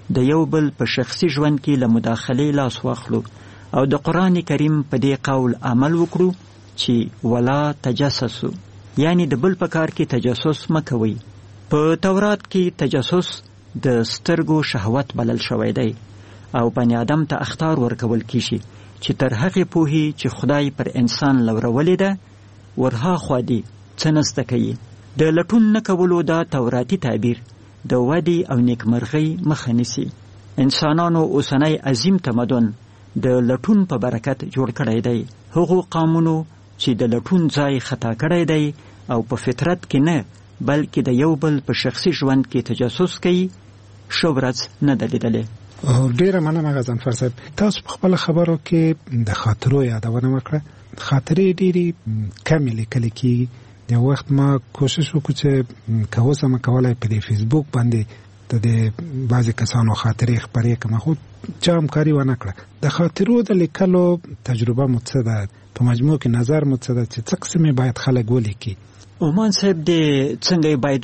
د یو بل په شخصي ژوند کې له مداخلې لاس واخلو او د قرآن کریم په دې قول عمل وکړو چې ولا تجسسو، یعنی د بل په کار کې تجسس مه کوئ. په تورات کې تجسس د سترګو شهوت بلل شوی دی او بني آدم ته اخطار ورکول کیږي چې تر هغې پوهې چې خدای پر انسان لورولې ده ورها خوا دي څه نه زده کوي. د لټون نه کولو دا توراتي تعبیر د ودې او نیکمرغۍ مخه نیسي. انسانانو اوسنی عظیم تمدن د لټون په برکت جوړ کړی دی. هغو قومونو چې د لټون ځای خطا کړی دی او په فطرت کې نه بلکې د یو بل په شخصي ژوند کې تجسس کوي ښه ورځ نه ده لیدلې. ډیره مننه غضنفر صاحب. تاسو په خپل خبرو کې د خاطرو یادونه وکړه. خاطرې ډېرې کمې لیکل کېږي. یو وخت ما کوشش وکړ چې که اوس هم کولی په دې فیسبوک باندې د دې بعضې کسانو خاطرې خپرې کړم، خو چا همکاري ونه کړه. د خاطرو د لیکلو تجربه مو څه ده؟ په مجموع کې نظر مو څه ده چې څه قسمې باید خلک ولیکي؟ عمان صاحب د څنګه باید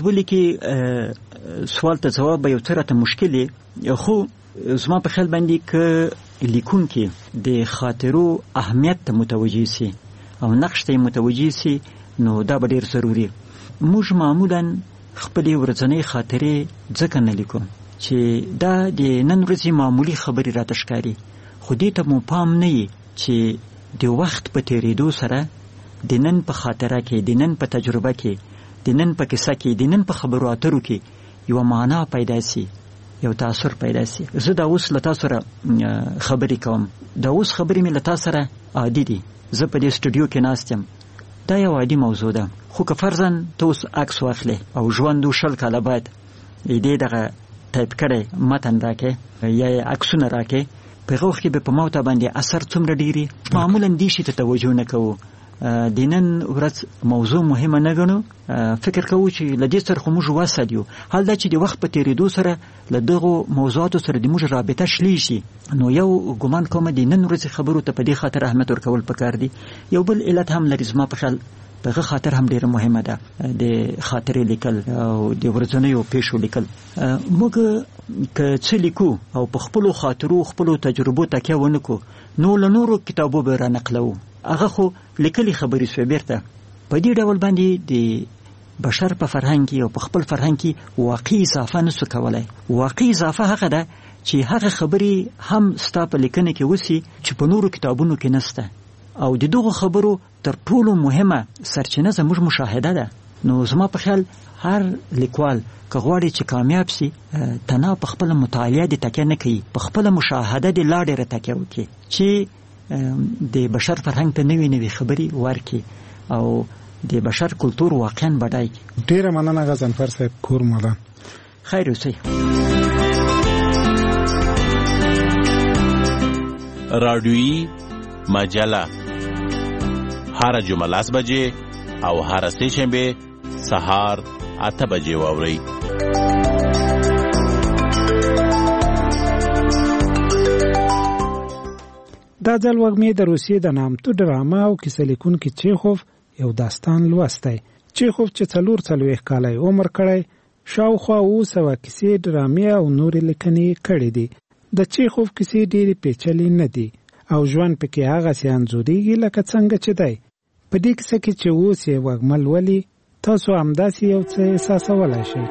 ولیکي سوال ته جواب به یو څه راته مشکل دی، خو زما په خیال باندې که لیکونکي د خاطرو اهمیت ته متوجه سي او نقش ته متوجه سي نو دا به ډېر ضروري. موږ معمولا خپلې ورځنۍ خاطرې ځکه نه لیکو چې دا د نن ورځې معمولي خبرې راته ښکاري، خو دې ته مو پام نه وي چې د وخت په تېرېدو سره د نن په خاطره کې، د نن په تجربه کې، د نن په کیسه کې، د نن په خبرو اترو کې یوه معنا پیدا سي، یو تاثر پیدا سي. زه دا اوس له تاسو سره خبرې کوم، دا اوس خبرې مې له تاسو سره عادي دي. زه په دې سټوډیو کې ناست یم، دا یو عادي موضوع ده. خو که فرضاً ته اوس عکس واخلې او ژوند شل کاله بعد دې دغه ټایپ کړی متن راکې یا یې عکسونه راکې، په هغه وخت کې به په ما ته باندې اثر څومره ډېري. معمولاً دې شي ته توجه نه کوو، د نن ورځ موضوع مهمه نه ګڼو، فکر کوو چې له دې سره خو موږ وصل یو. حال دا چې د وخت په تېرېدو سره له دغو موضوعاتو سره د موږ رابطه شلیږي، نو یو ګمان کوم د نن ورځې خبرو ته په دې خاطر اهمیت ورکول پکار دي. یو بل علت هم لري زما په خیال، په هغه خاطر هم ډېره مهمه ده د خاطرې لیکل او د ورځنیو پیښو لیکل. موږ که څه لیکو او په خپلو خاطرو خپلو تجربو تکیه ونه کړو نو له نورو کتابو به رانقلوو، هغه خو لیکلي خبرې سوې. بیرته په دې ډول باندې د بشر په فرهنګ کې او په خپل فرهنګ کې واقعي اضافه نسو کولی. واقعي اضافه هغه ده چې هغه خبرې هم ستا په لیکنه کې وسي چې په نورو کتابونو کې نسته، او د دغو خبرو تر ټولو مهمه سرچینه زموږ مشاهده ده. نو زما په خیال هر لیکوال که غواړي چې کامیاب سي تنها په خپله مطالعه دې تکیه نه کوي، په خپله مشاهده دې لا ډېره تکیه وکړي چې د بشر فرهنګ ته نوې نوې خبرې ورکړي او د بشر کلتور واقعا بډای کړي. ډېره مننه غضنفر صاحب. کور مولا خیر اوسئ. رادیویی مجله هر جمعه لاس بجې او هر سه شنبه سهار اته بجې واورئ. دا ځل وږمې د روسیې د نامتو ډرامه او کیسه لیکونکي چیخوف یو داستان لوستی. چیخوف چې څلور څلوېښت کاله یې عمر کړی، شاوخوا اووه سوه کیسې، ډرامې او نورې لیکنې کړې دي. د چیخوف کیسې ډېرې پیچلې نه دي او ژوند پکې هغسې انځورېږي لکه څنګه چې دی. په دې کیسه کې چې اوس یې وږمه لولي، تاسو همداسې یو څه احساسولی شئ.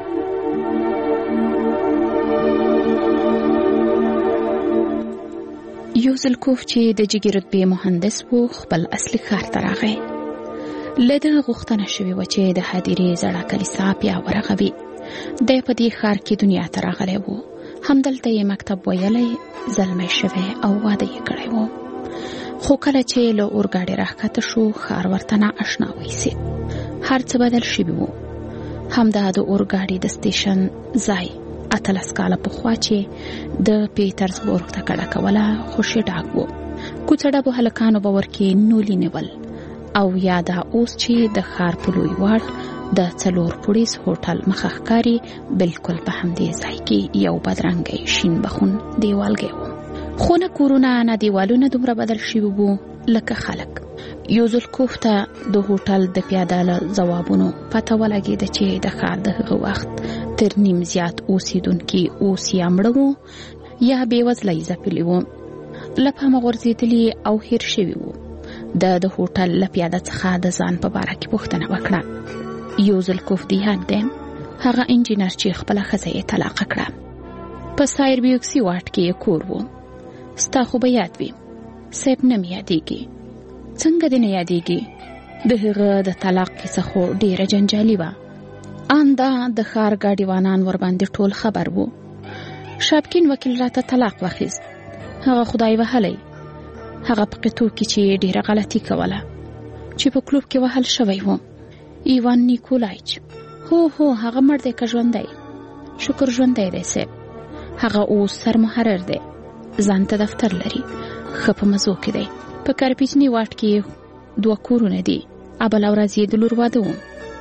یوزلکوف چې د جګې رتبې مهندس و خپل اصلي ښار ته راغی. له ده غوښتنه شوې وه چې د هدیرې زړه کلیسا بیا ورغوي. دی په دې ښار کې دنیا ته راغلی و، همدلته یې مکتب ویلی، زلمی شوی او واده یې کړی و. خو کله چې له اورګاډي راښکته شو ښار ورته نااشنا وایسېد. هر څه بدل شوي و. همدا د اورګاډي د سټیشن ځای اتلس کاله پخوا چې د پیټرزبورګ ته کډه کوله خوشې ډاک و. کوڅه ډبو هلکانو به ورکې نولي نیول، او یا دا اوس چې د ښار په لوی واړ د څلور پوړیز هوټل مخه ښکاري، بلکل په همدې ځای کې یو بدرنګی شین بخون دیوالګی و. خو نه کورونه نه دیوالونه دومره بدل شوي وو لکه خلک. یوزلکوف ته د هوټل د پیاده ځوابونو پته ولګېده چې د ښار د هغه وخت تر نیم زیات اوسیدونکي اوس یا مړه وو یا بېوزلۍ ځپلي وو، له پامه غورځېدلي او هېر شوي وو. د د هوټل له پیاده څخه د ځان په باره کې پوښتنه وکړه. یوزلکوف د یاد دی، هغه انجینر چې خپله ښځه یې طلاقه کړه. په سایربیوکسي واټ کې یې کور وو. ستا خو به یاد وي، صاحب نه مې یادېږي. څنګه دې نه یادېږي؟ د هغه د طلاق کیسه خو ډېره جنجالي وه. ان دا د ښار ګاډیوانان ورباندې ټول خبر وو. شاپکین وکیل راته طلاق واخیست. هغه خدای وهلی، هغه په قطو کې چې ډېره غلطي کوله چې په کلوب کې وهل شوی و. ایوان نیکولایچ، هو هو هغه مړ دی که ژوندی؟ شکر ژوندی دی صاحب. هغه اوس سرمحرر دی، ځان ته دفتر لري، ښه په مزو کې دی. په کرپیچني واټ کې دوه کورونه دي، بله ورځ یې د لور واده و.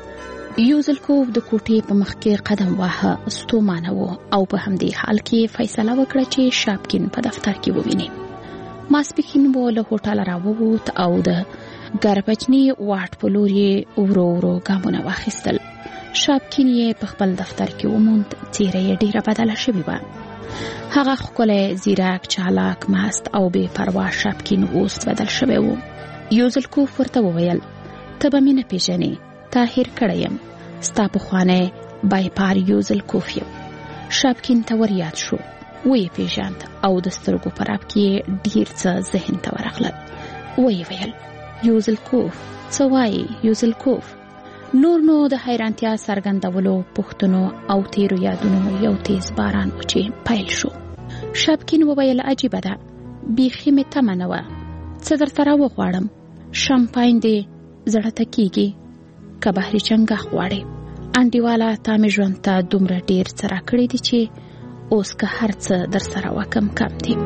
یوزلکوف د کوټې په مخ کې قدم واهه، ستومانه و او په همدې حال کې فیصله وکړه چې شاپکین په دفتر کې وویني. ماسپښین به له هوټله راووت او د ګربچني واټ په لور یې ورو ورو ګامونه واخیستل. شاپکین یې په خپل دفتر کې وموند. څېره یې ډېره بدله شوې وه. هغه ښکلی، زیرک، چالاک، مست او بې پروا شاپکین اوس بدل شوی و. یوزلکوف ورته وویل، ته به مې نه پېژنې، تا هېر کړی یم، ستا پخوانی بایپار یوزلکوف یم. شاپکین ته ور یاد شو، ویې پېژاند او د سترګو په رپ کې ډېر څه ذهن ته ورغلل. ویې ویل، یوزلکوف، څه وایي یوزلکوف؟ نور نو د حیرانتیا څرګندولو، پوښتنو او تیرو یادونو یو تیز باران و چې پیل شو. شاپکین وویل، عجیبه ده، بیخي مې تمه نه وه. څه درته راوغواړم؟ شامپاین دې زړه ته کېږي که بحري چنګښ غواړې؟ انډیواله، تا مې ژوند ته دومره ډېر څه راکړي دي چې اوس که هر څه در سره وکم کم دي.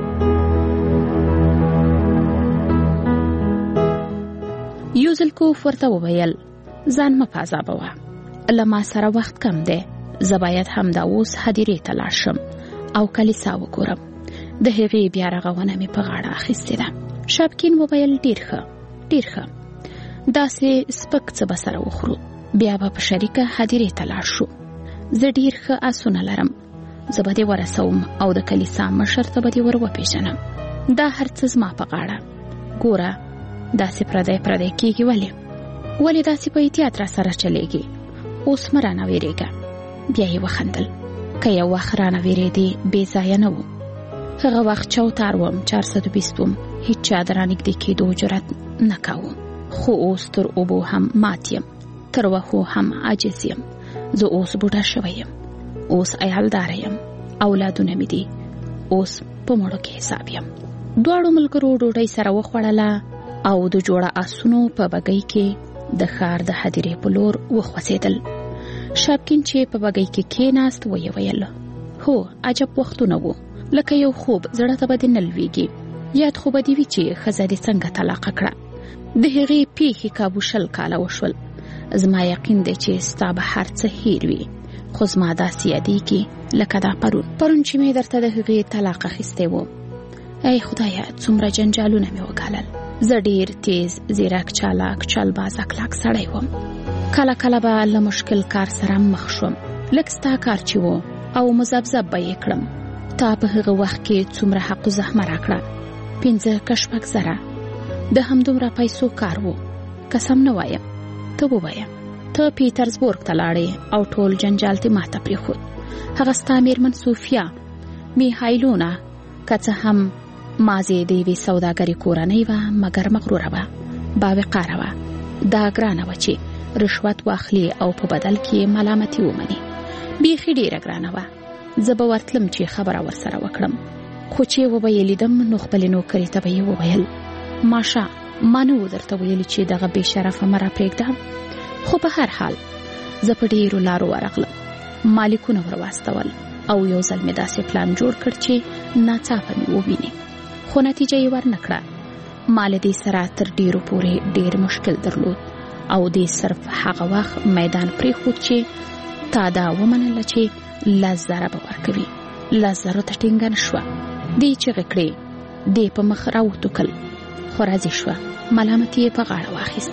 یوزلکوف ورته وویل، ځان مه په عذابوه، له ما سره وخت کم دی. زه باید همدا اوس هدیرې ته لاړ شم او کلیسا وګورم. د هغې بیا رغونه مې په غاړه اخیستې ده. شاپکین وویل، ډېر ښه، ډېر ښه، داسې سپک څه به سره وخورو، بیا به په شریکه هدیرې ته لاړ شو. زه ډېر ښه آسونه لرم، زه به دې ورسوم او د کلیسا مشر ته به دې ور وپېژنم. دا هر څه زما په غاړه. ګوره، داسې پردی پردی کېږي. ولې ولې داسې په احتیاط را سره چلیږي؟ اوس مه رانه ویرېږه. بیا یې وخندل. که یو وخت رانه ویرېدې، بې ځایه نه و. هغه وخت چوتار وم، چار سد و بیست وم، هیچ چا د رانږدې کېدو جرأت نه کوم. خو اوس تر اوبو هم مات یم، تر وښو هم عاجز یم. زه اوس بوډا شوی یم، اوس عیالداره یم، اولادونه مې دي، اوس په مړو کې حساب یم. دواړو ملګرو ډوډۍ سره وخوړله او د جوړه آسونو په بګۍ کې د ښار د هدیرې په لور وخوځېدل. شاپکین چې په بګۍ کې کېناست ویې ویل، هو، عجب وختونه وو، لکه یو خوب، زړه ته به دې نه لوېږي. یاد خو به دې وي چې ښځه دې څنګه طلاقه کړه. د هغې پیښې کابو شل کاله وشول. زما یقین دی چې ستا به هر څه هېر وي، خو زما داسې یادېږي لکه دا پرون پرون چې مې درته د هغې طلاق اخیستی و. ای خدایه، څومره جنجالونه مې وګالل. زه ډېر تیز، زیرک، چالاک، چلباز، اخلاق سړی وم. کله کله به له مشکل کار سره مخ شوم، لږ ستا کار چې و او مذبذب به یې کړم. تا په هغه وخت کې څومره حق و زحمه راکړه، پنځه که شپږ زره. د همدومره پیسو کار و. قسم نه وایم، ته ووایه، ته پیټرزبورګ ته لاړې او ټول جنجال دې ماته پرېښود. هغه ستا مېرمن صوفیا میهایلونه، که څه هم مازې د یوې سوداګرې کورنۍ وه، مګر مغروره وه، باوقاره وه. دا ګرانه وه چې رشوت واخلي او په بدل کې ملامتي ومني. بیخي ډېره ګرانه وه. زه به ورتلم چې خبره ورسره وکړم، خو چې وبه یې لیدم نو خپلې نوکرې ته به یې وویل، ماشه، ما نه و درته ویلي چې دغه بې شرفه مه راپرېږده. خو په هر حال زه په ډېرو لارو ورغلم، مالکونه ور واستول او یو ځل مې داسې پلان جوړ کړ چې ناڅاپه مې وویني، خو نتیجه یې ورنکړه. ما له دې سره تر ډېرو پورې ډېر مشکل درلود او دې صرف هغه وخت میدان پرېښود چې تا دا ومنله چې لس زره به ورکوي. لس زرو ته ټینګه نه شوه. دې چیغې کړې، دې په مخ راوټوکل، خو راضي شوه. ملامتي یې په غاړه واخیست.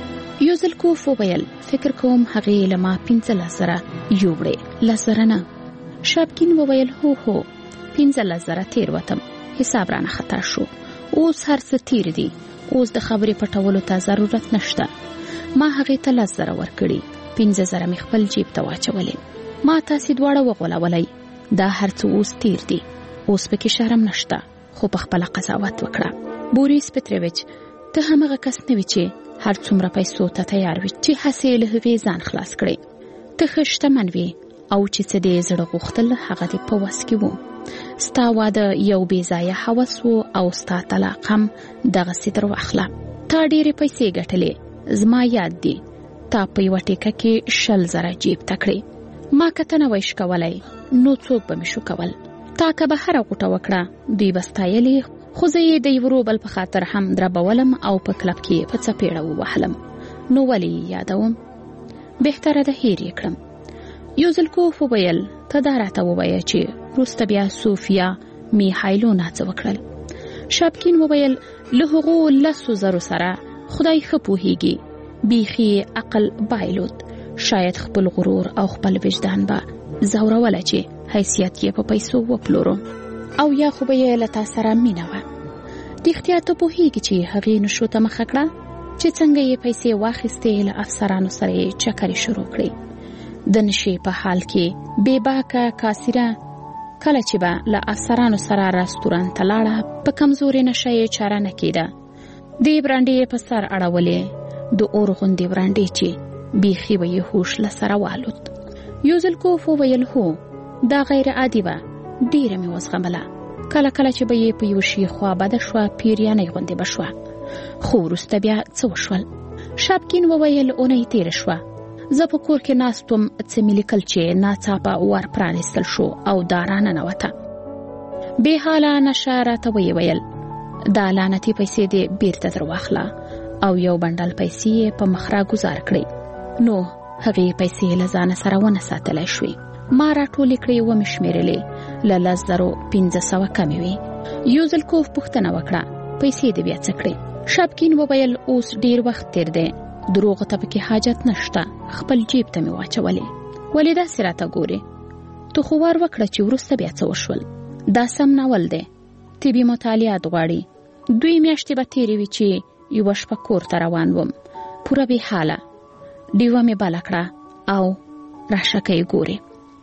یوزلکوف وویل فکر کوم هغې له ما پنځلس زره یوړې. لس زره نه. شاپکین وویل هو هو پنځلس زره تیر وتم. حساب رانه خطا شو. اوس هر څه تیر دي. اوس د خبرې پټولو ته ضرورت نشته. ما هغې ته لس زره ورکړي. پنځه زره مې خپل جیب ته واچولې. ما تاسې دواړه وغولولئ. دا هر څه اوس تیر دي. اوس پکې شرم نشته. خو په خپله قضاوت وکړه. بوریس پترویچ ته همغه کس نه وي چې هر څومره پیسو ته تیار وي چې هسې له هغې ځان خلاص کړي. ته ښه شتمن وي او چې څه دې زړه غوښتل هغه دې په وس کې وو. ستا واده یو بې ځایه هوس و او ستا طلاق هم دغسې در واخله. تا ډېرې پیسې ګټلې. زما یاد دی تا په یوه ټیکه کې شل زره جیب ته کړې. ما که ته نه وای شکولی نو څوک به مې شو کول. تا که به هره غوټه وکړه دوی به ستایلې، خو زه یې د یو روبل په خاطر هم دربولم او په کلب کې په څپېړه ووهلم. نو ولې یې یادوم؟ بهتره ده هیر یې کړم. یوزلکوف وویل ته دا راته ووایه چې وروسته بیا صوفیا میخایلونا څه وکړل. شاپکین وویل له هغو لسو زرو سره خدای ښه پوهیږي بیخي عقل بایلود. شاید خپل غرور او خپل وجدان به زوروله چې حیثیت یې په پیسو وپلورو او یا خو به یې له تا سره مینه وه. رښتیا ته پوهیږي چې هغې نشو ته مخه کړه چې څنګه یې پیسې واخیستې له افسرانو سره یې چکرې شروع کړې. د نشې په حال کې بې باکه کاسیره کله چې به له افسرانو سره رستورانت ته لاړه په کمزورې نشه یې چاره نه کېده. دې برانډې یې په سر اړولې، د اور غوندې برانډې چې بیخي به یې هوش له سره والوت. یوزلکوف وویل هو دا غیر عادي وه، ډېره مې وزغمله. کله کله چې به یې په یو شي خوا بده شوه پیریانۍ غوندې به شوه. خو وروسته بیا څه وشول؟ شاپکین وویل اونۍ تېره شوه. زه په کور کې ناست وم، څه مې لیکل چې ناڅاپه ور پرانیستل شو او دا راننوته. بې حاله نشه راته ویې ویل دا لعنتي پیسې دې بیرته در واخله او یو بنډل پیسې یې په مخ را ګزار کړئ. نو هغې پیسې له ځانه سره ونه ساتلی شوې. ما راټولې کړې ومې شمېرلې، له لس زرو پنځه سوه کمې وې. یوزلکوف پوښتنه وکړه پیسې دې بیا څه کړې؟ شاپکین وویل اوس ډېر وخت تېر دی، دروغو ته پکې حاجت نشته، خپل جیب ته مې واچولې. ولې داسې راته ګورې؟ تو خو وار وکړه چې وروسته بیا څه وشول. دا سم ناول دی، طبي مطالعات غواړي. دوی میاشتې به تېرې وي چې یوه شپه کور ته روان وم، پوره بې حاله. ډیوه مې بله کړه او راشه که یې ګورې.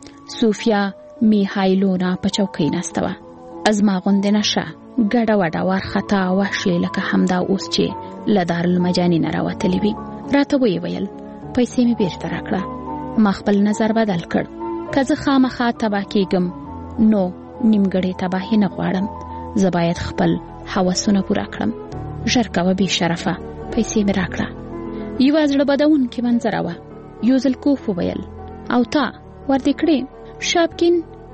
صوفیا میخایلونا په چوکۍ ناسته وه. زما غوندې نشه ګډه وډه وارخطا وحشي لکه همدا اوس چې له دارالمجانین راوتلې وي. راته ویې ویل پیسې مې بیرته راکړه. ما خپل نظر بدل کړ. که زه خامخا تباه کېږم نو نیمګړې تباهي نه غواړم. زه باید خپل هوسونه پوره کړم. ژر کوه بې شرفه، پیسې مې راکړه. یوه زړه بدونکې منظره وه. یوزلکوف وویل او تا ور دې کړې؟ شاپکین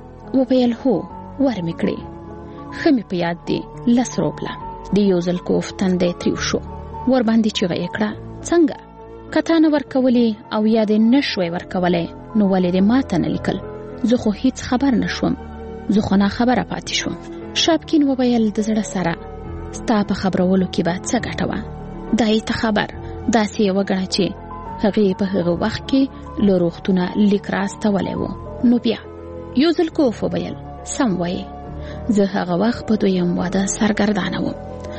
وویل هو ور مې کړې. ښه مې په یاد دی لس روبله. د یوزلکوف تندی تریو شو. ور باندې چیغه یې کړه څنګه؟ که تا نه ورکولې او یا دې نه شوی ورکولی نو ولې دې ما ته نه لیکل؟ زه خو هیڅ خبر نه شوم، زه خو ناخبره پاتې شوم. شاپکین وویل د زړه سره ستا په خبرولو کې به څه ګټه وه؟ دا یې ته خبر داسې یې وګڼه چې هغې په هغه وخت کې له روغتونه لیک راستولی و. نو بیا یوزلکوف وویل سم وایې، زه هغه وخت په دویم واده سرګردانه وم.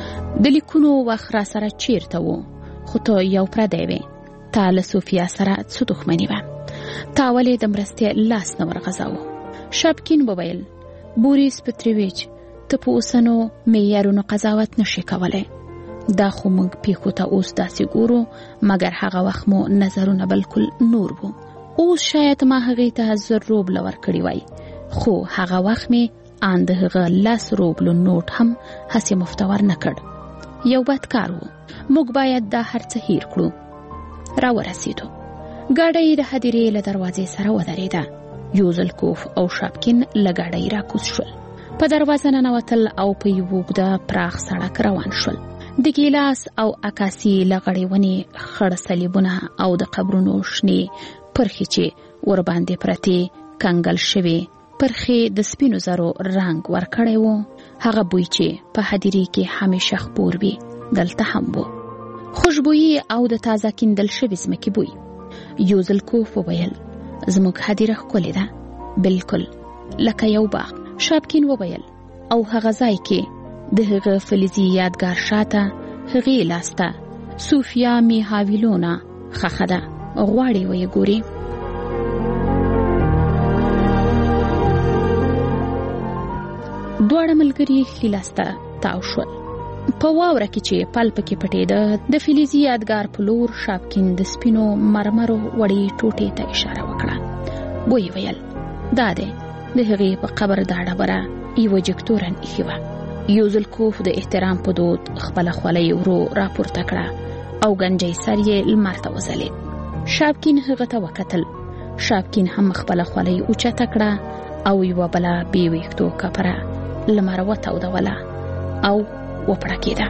د لیکونو وخت را سره چیرته و، خو ته یو پردی وې. تا له صوفیا سره څه دښمني وه؟ تا ولې د مرستې لاس نه ورغځاوه؟ شاپکین وویل بوریس پترویچ ته په اوسنو معیارونو قضاوت نشي کولی. دا خو موږ پیښو ته اوس داسې ګورو، مګر هغه وخت مو نظرونه بلکل نور وو. اوس شاید ما هغې ته زر روبله ورکړي وای، خو هغه وخت مې ان د هغه لس روبلو نوټ هم هسې مفتور نه کړ. یو بد کار و. موږ باید دا هر څه هیر کړو. را ورسېدو. ګاډۍ د هدیرې له دروازې سره ودرېده. یوزلکوف او شاپکین له ګاډۍ راکوز شول. په دروازه ننوتل او په یو اوږده پراخ سړک روان شول. د ګیلاس او عکاسي له غړې ونې خړ صلیبونه او د قبرونو شنې پرخې چې ورباندې پرتې کنګل شوې پرخې د سپینو زرو رنګ ورکړی و. هغه بوی چې په هدیرې کې همیشه خپور وي دلته هم وو. خوشبويي او د تازه کیندل شوي ځمکې بوی. یوزلکوف وویل زموږ هدیره ښکلې ده، بالکل لکه یو باغ. شاپکین وویل او هغه ځای کې د هغه فلزي یادګار شاته هغې لاسته صوفیا میهاویلونا خخه ده، غواړي ویې ګوري. دواړه ملګري ښي لاسته تاو شول. په واوره کې چې پل پکې پټېده د فلزي یادګار په لور شاپکین د سپینو مرمرو وړې ټوټې ته اشاره وکړه. ویې ویل دا دی د هغې په قبر دا ډبره یوه جګتورن ایښې وه. یوزلکوف د احترام په دود خپله خولۍ ورو راپورته کړه او ګنجی سر یې لمر ته وځلېد. شاپکین هغه ته وکتل. شاپکین هم خپله خولۍ اوچته کړه او یوه بله بې ویښتو کپره لمر وتودوله او وپړکېده.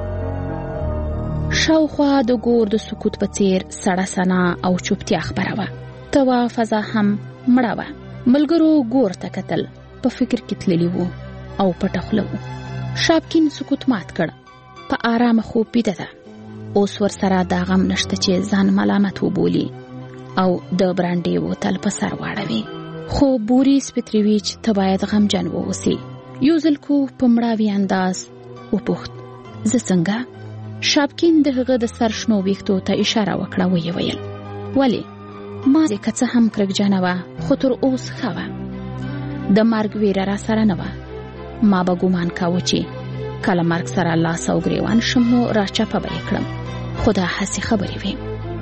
شاوخوا د ګور د سکوت په څیر سړه سنا او چوپتیا خپره وه. توا فضا هم مړه وه. ملګرو ګور ته کتل، په فکر کې تللي وو او پټه خوله وو. شاپکین سکوت مات کړ. په آرامه خوب بیده ده. اوس ورسره دا غم نشته چې ځان ملامت وبولي او د برانډې بوتل په سر واړوي. خو بوریس پترویچ ته باید غمجن واوسي. یوزلکوف په مړاوي انداز وپوښت زه څنګه؟ شاپکین د هغه د سر شنو ویښتو ته اشاره وکړه. ویې ویل ولې؟ ما که څه هم کرکجنه وه خو تر اوس ښه وه. د مرګ ویره را سره نه وه. ما به ګومان کاوه چې کله مرګ سره لاس او ګریوان شم نو راچپه به یې کړم، خو دا هسې خبرې وې.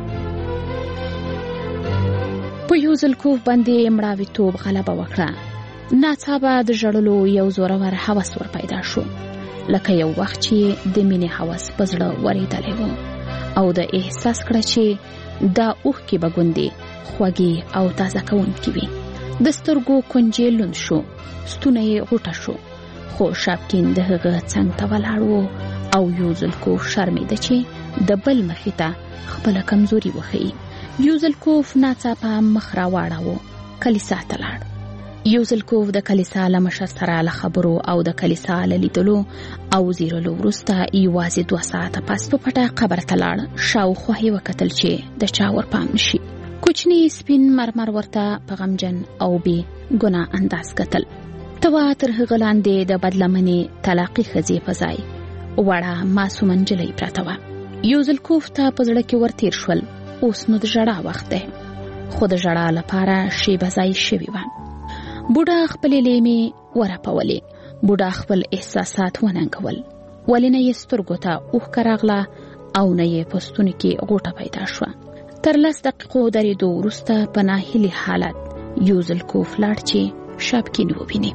په یوزلکوف باندې مړاویتوب غلبه وکړه. ناڅاپه د ژړلو یو زورور هوس ور پیدا شو، لکه یو وخت چې د مینې هوس په زړه ورېدلی و او د احساس کړه چې دا اوښکې به ګوندې خوږې او تازه کوونکې وي. د سترګو کونجې لوند شو، ستونه یې غوټه شو. خو شاپکین د هغه څنګ ته ولاړ و او یوزلکوف شرمېده چې د بل مخې ته خپله کمزوري وښیي. یوزلکوف ناڅاپه مخ راواړاوه، کلیسا ته لاړ. یوزلکوف د کلیسا له مشر سره له خبرو او د کلیسا له لیدلو او زیرلو وروسته یوازې دوه ساعته پس په پټه قبر ته لاړ. شاوخوا یې وکتل چې د چا ورپام نشي. کوچني سپین مرمر ورته په غمجن او بې ګناه انداز کتل. توا تر هغه لاندې د بدلمنې طلاقي ښځې په ځای وړه معصومه نجلۍ پرته وه. یوزلکوف ته په زړه کې ورتېر شول اوس نو د ژړا وخت دی، خو د ژړا لپاره شیبه ځای شوې وه. بوډا خپلې لیمې ورپولې. بوډا خپل احساسات وننګول. ولې نه یې سترګو ته اوښکه راغله او نه یې په ستوني کې غوټه پیدا شوه. تر لس دقیقو درېدو وروسته په ناهیلي حالت یوزلکوف لاړ چې شاپکین وویني.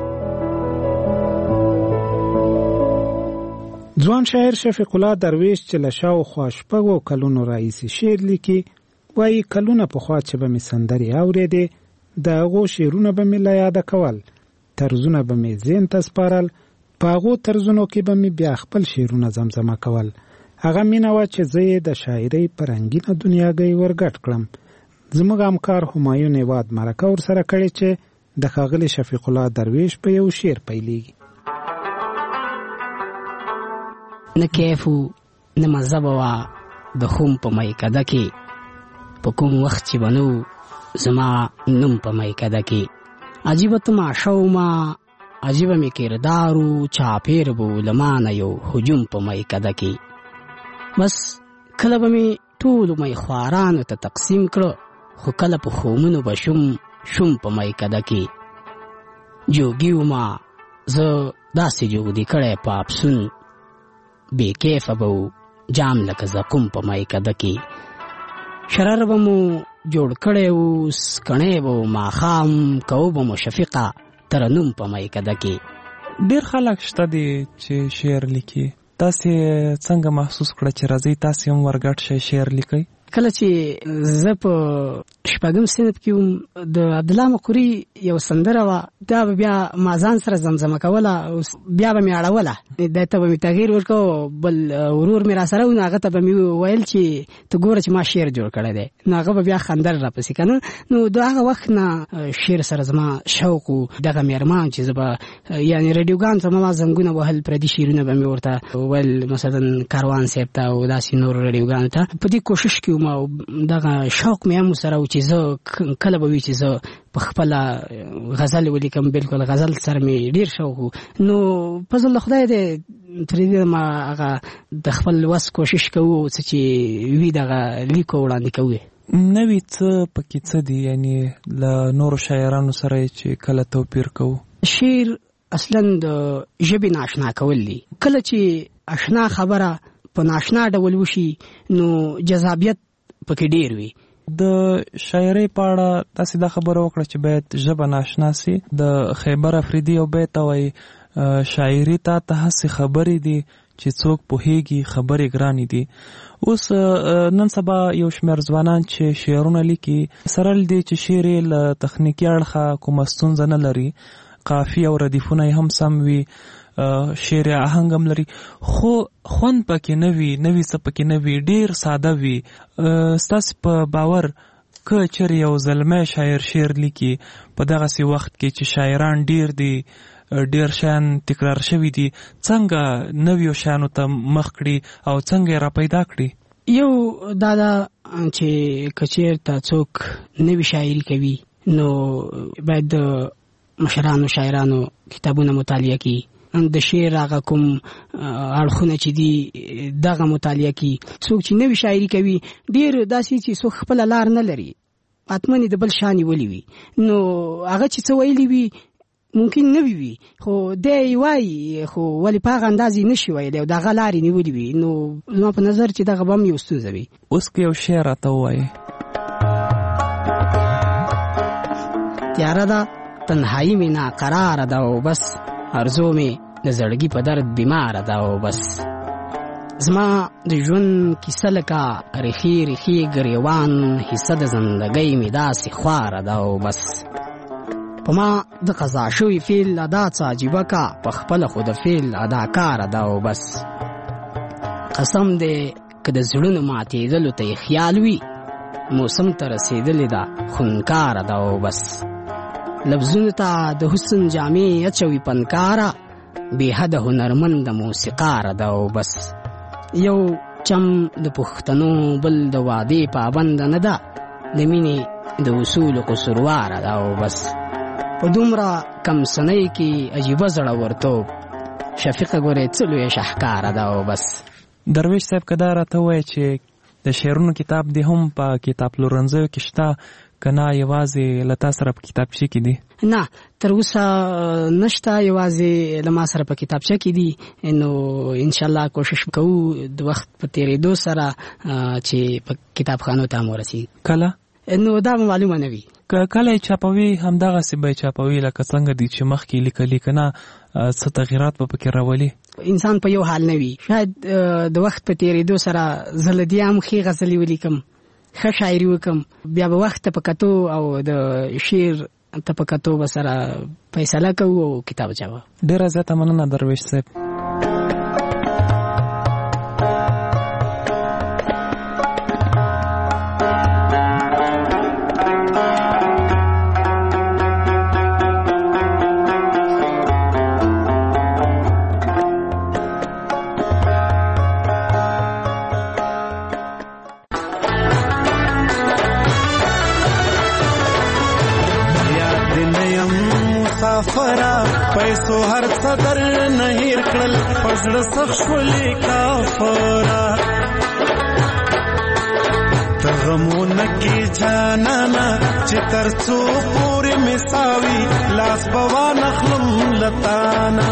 ځوان شاعر شفیق الله درویش چې له شاوخوا شپږو کلونو راهیسې شعر لیکي وایي کلونه پخوا چې به مې سندرې اورېدې د هغو شعرونه به مې له یاده کول، طرزونه به مې ذهن ته سپارل، په هغو طرزونو کې به مې بیا خپل شعرونه زمزمه کول. هغه مینه وه چې زه یې د شاعرۍ په رنګینه دنیاګۍ ورګډ کړم. زموږ همکار همایون هیواد مرکه ورسره کړې چې د ښاغلي شفیق الله درویش په یو شعر پیلېږي. نه کیف و نه مزه به وه د خوم په میکده کې، په کوم وخت چې به نو زما نوم په میکده کې. عجیبه تماشه ومه، عجیبه مې کردار و، چاپېر به و له مانه یو هجوم په میکده کې. بس کله به مې ټولو میخوارانو ته تقسیم کړه، خو کله په خومونو به شوم شوم په میکده کې. جوګي ومه زه داسې جوګدي کړی په افسون، بې کیفه به و جام لکه زقوم په میکده کې. شرر به مو جوړ کړی و، سکڼی به و ماښام، کوو به مو شفیقه ترنم په میکده کې. ډېر خلک شته دي چې شعر لیکي. تاسې څنګه محسوس کړه چې راځئ تاسې هم ورګډ شئ شعر لیکئ؟ کله چې زه په شپږم صنف کې وم د عبدالله مقوري یو سندره وه دا به بیا ما ځان سره زمزمه کوله بیا به مې اړوله دی ته به مې تغییر ورکوه بل ورور مې را سره و نو هغه ته به مې ویل چې ته ګوره چې ما شعر جوړ کړی دی نو هغه به بیا خندل راپسې که نه نو د هغه وخت نه شعر سره زما شوق و دغه مې ارمان چې زه به یعنې رادیوګانو ته ما زنګونه وهل پردي شعرونه به مې ورته ویل مثلا کاروان صاحب ته او داسې نور رادیوګانو ته په دې کوشش کې وم او دغه شوق مې هم ورسره و چې زه کله به وي چې زه په خپله غزل ولیکم بلکل غزل سره مې ډېر شوق و نو فضل خدای دی تر دې ما هغه د خپل وس کوشش کوو څه چې وي دغه لیکو وړاندې کوو نوي څه پکې څه دي یعنې له نورو شاعرانو سره چې کله توپیر کوو شعر اصلا د ژبې ناشنا کول دي کله چې اشنا خبره په ناشنا ډول وشي نو جذابیت پکې ډېر وي د شاعرۍ په اړه تاسې دا خبره وکړه چې باید ژبه ناشنا سي د خیبر افریدي یو بیت وایي شاعري تا ته هسې خبرې دي چې څوک پوهیږي خبرې ګرانې دي اوس نن سبا یو شمېر ځوانان چې شعرونه لیکي سره له دې چې شعر یې له تخنیکي اړخه کومه ستونزه نه لري قافیه او ردیفونه یې هم سم وي شعر آهنګ هم لري خو خوند پکې نه وي نوي څه پکې نه وي ډېر ساده وي ستاسې په باور که چېرې یو زلمی شاعر شعر لیکي په دغسې وخت کې چې شاعران ډېر دي ډېر شیان تکرار شوي دي څنګه نویو شیانو ته مخ کړي او څنګه یې را پیدا کړي یو دا ده چې که چېرته څوک نوي شاعري کوي نو باید د مشرانو شاعرانو کتابونه مطالعه کړي د شعر هغه کوم اړخونه چې دي دغه مطالعه کړي څوک چې نوي شاعري کوي ډېر داسې چې څوک خپله لار نه لري حتما یې د بل شان نیولي وي نو هغه چې څه ویلي وي ممکن نه وي خو دی وایي خو ولې په هغه اندازې نه شي ویلی او د هغه لارې نیولي وي نو زما په نظر چې دغه به هم یو ستونزه وي اوس که یو شعر راته ووایې تیاره ده تنهایی مې ناقراره ده او بس ارزو مې د زړګي په درد بیماره ده او بس زما د ژوند کیسه لکه ریښې ریښې ګریوان حصه د زندګۍ مې داسې خواره ده او بس په ما د قضا شوي فعل ادا څه عجیبه کا په خپله خو د فعل اداکاره ده او بس قسم دی که د زړونو ماتېدلو ته یې خیال وي موسم ته رسېدلې ده خونکاره ده او بس لفظونو ته د حسن جامې اچوي پنکاره بېحده هنرمند موسیقاره ده او بس یو چم د پښتنو بل د وعدې پابنده نه ده د مینې د اصولو قصورواره ده او بس په دومره کم سنۍ کې عجیبه زړورتوب شفیقه ګورې څه لویه شاهکاره ده او بس درویش صاحب که دا راته ووایه چې د شعرونو کتاب دی هم په کتاب پلورنځیو کې شته که نه یوازې له تا سره په کتابچه کې دي نه تر اوسه نشته یوازې له ما سره په کتابچه کې دي نو انشاءالله کوشش کوو د وخت په تېرېدو سره چې په کتابخانو ته هم ورسي کله نو دا به معلومه نه وي که کله یې چاپوي همدغسې به یې چاپوي لکه څنګه دي چې مخکې لیکلي که نه څه تغیرات به پکې راولي انسان په یو حال نه وي شاید د وخت په تېرېدو سره زه له دې هم ښې غزلې ولیکم ښه شاعري وکم بیا به وخت ته په کتو او د شعر ته په کتو به سره فیصله کوو او کتاب چاپو ډېره زیاته مننه درویش صاحب پیسو هر صدر نهیر کړل پزړه سخت شولې کافرا تغمونه کې جانانا چې ترڅو پورې مساوي لاس بوان خلم لتانا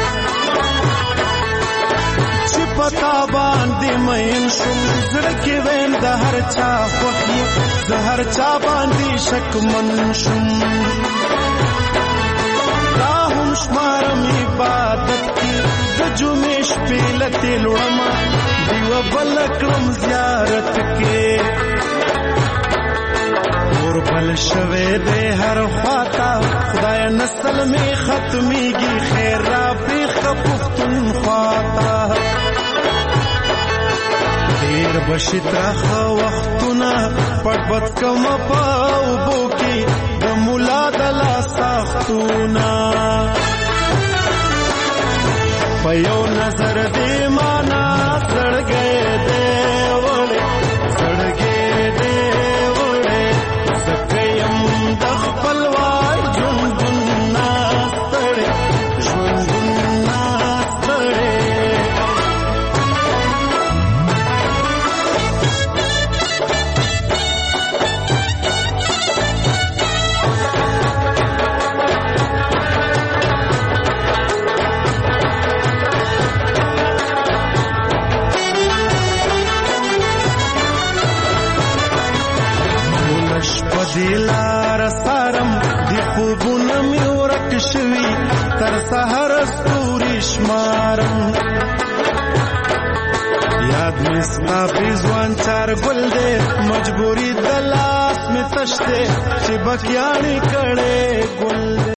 چې پتا باندې مین شم زړه کې وین د هر چا خوښي د هر چا باندې شک من شم شمارم عبادت کی د جمعې شپې لته لړما دیو بل کړم زیارت کې ور شوه دې هر خواتا خدای نسل می ختمیږي خیر را پیخ پختون خواتا دیر بشی ترخ وختونه پټ پټ کم پاو بوکی د مولا د لاس تختونه په یو نظر دې معنا سړګې دې وړې سړګې دې وړې سکیم د خپل وای ژوندون ناستړې ژوندون ناستړې دیلار سارم دی خوبونه می ورک شوی تر سحر ستوري شمارم یاد می ستا پیزوان چار گل دے مجبوری دلاس می تشتے چې بکیانی کړي گل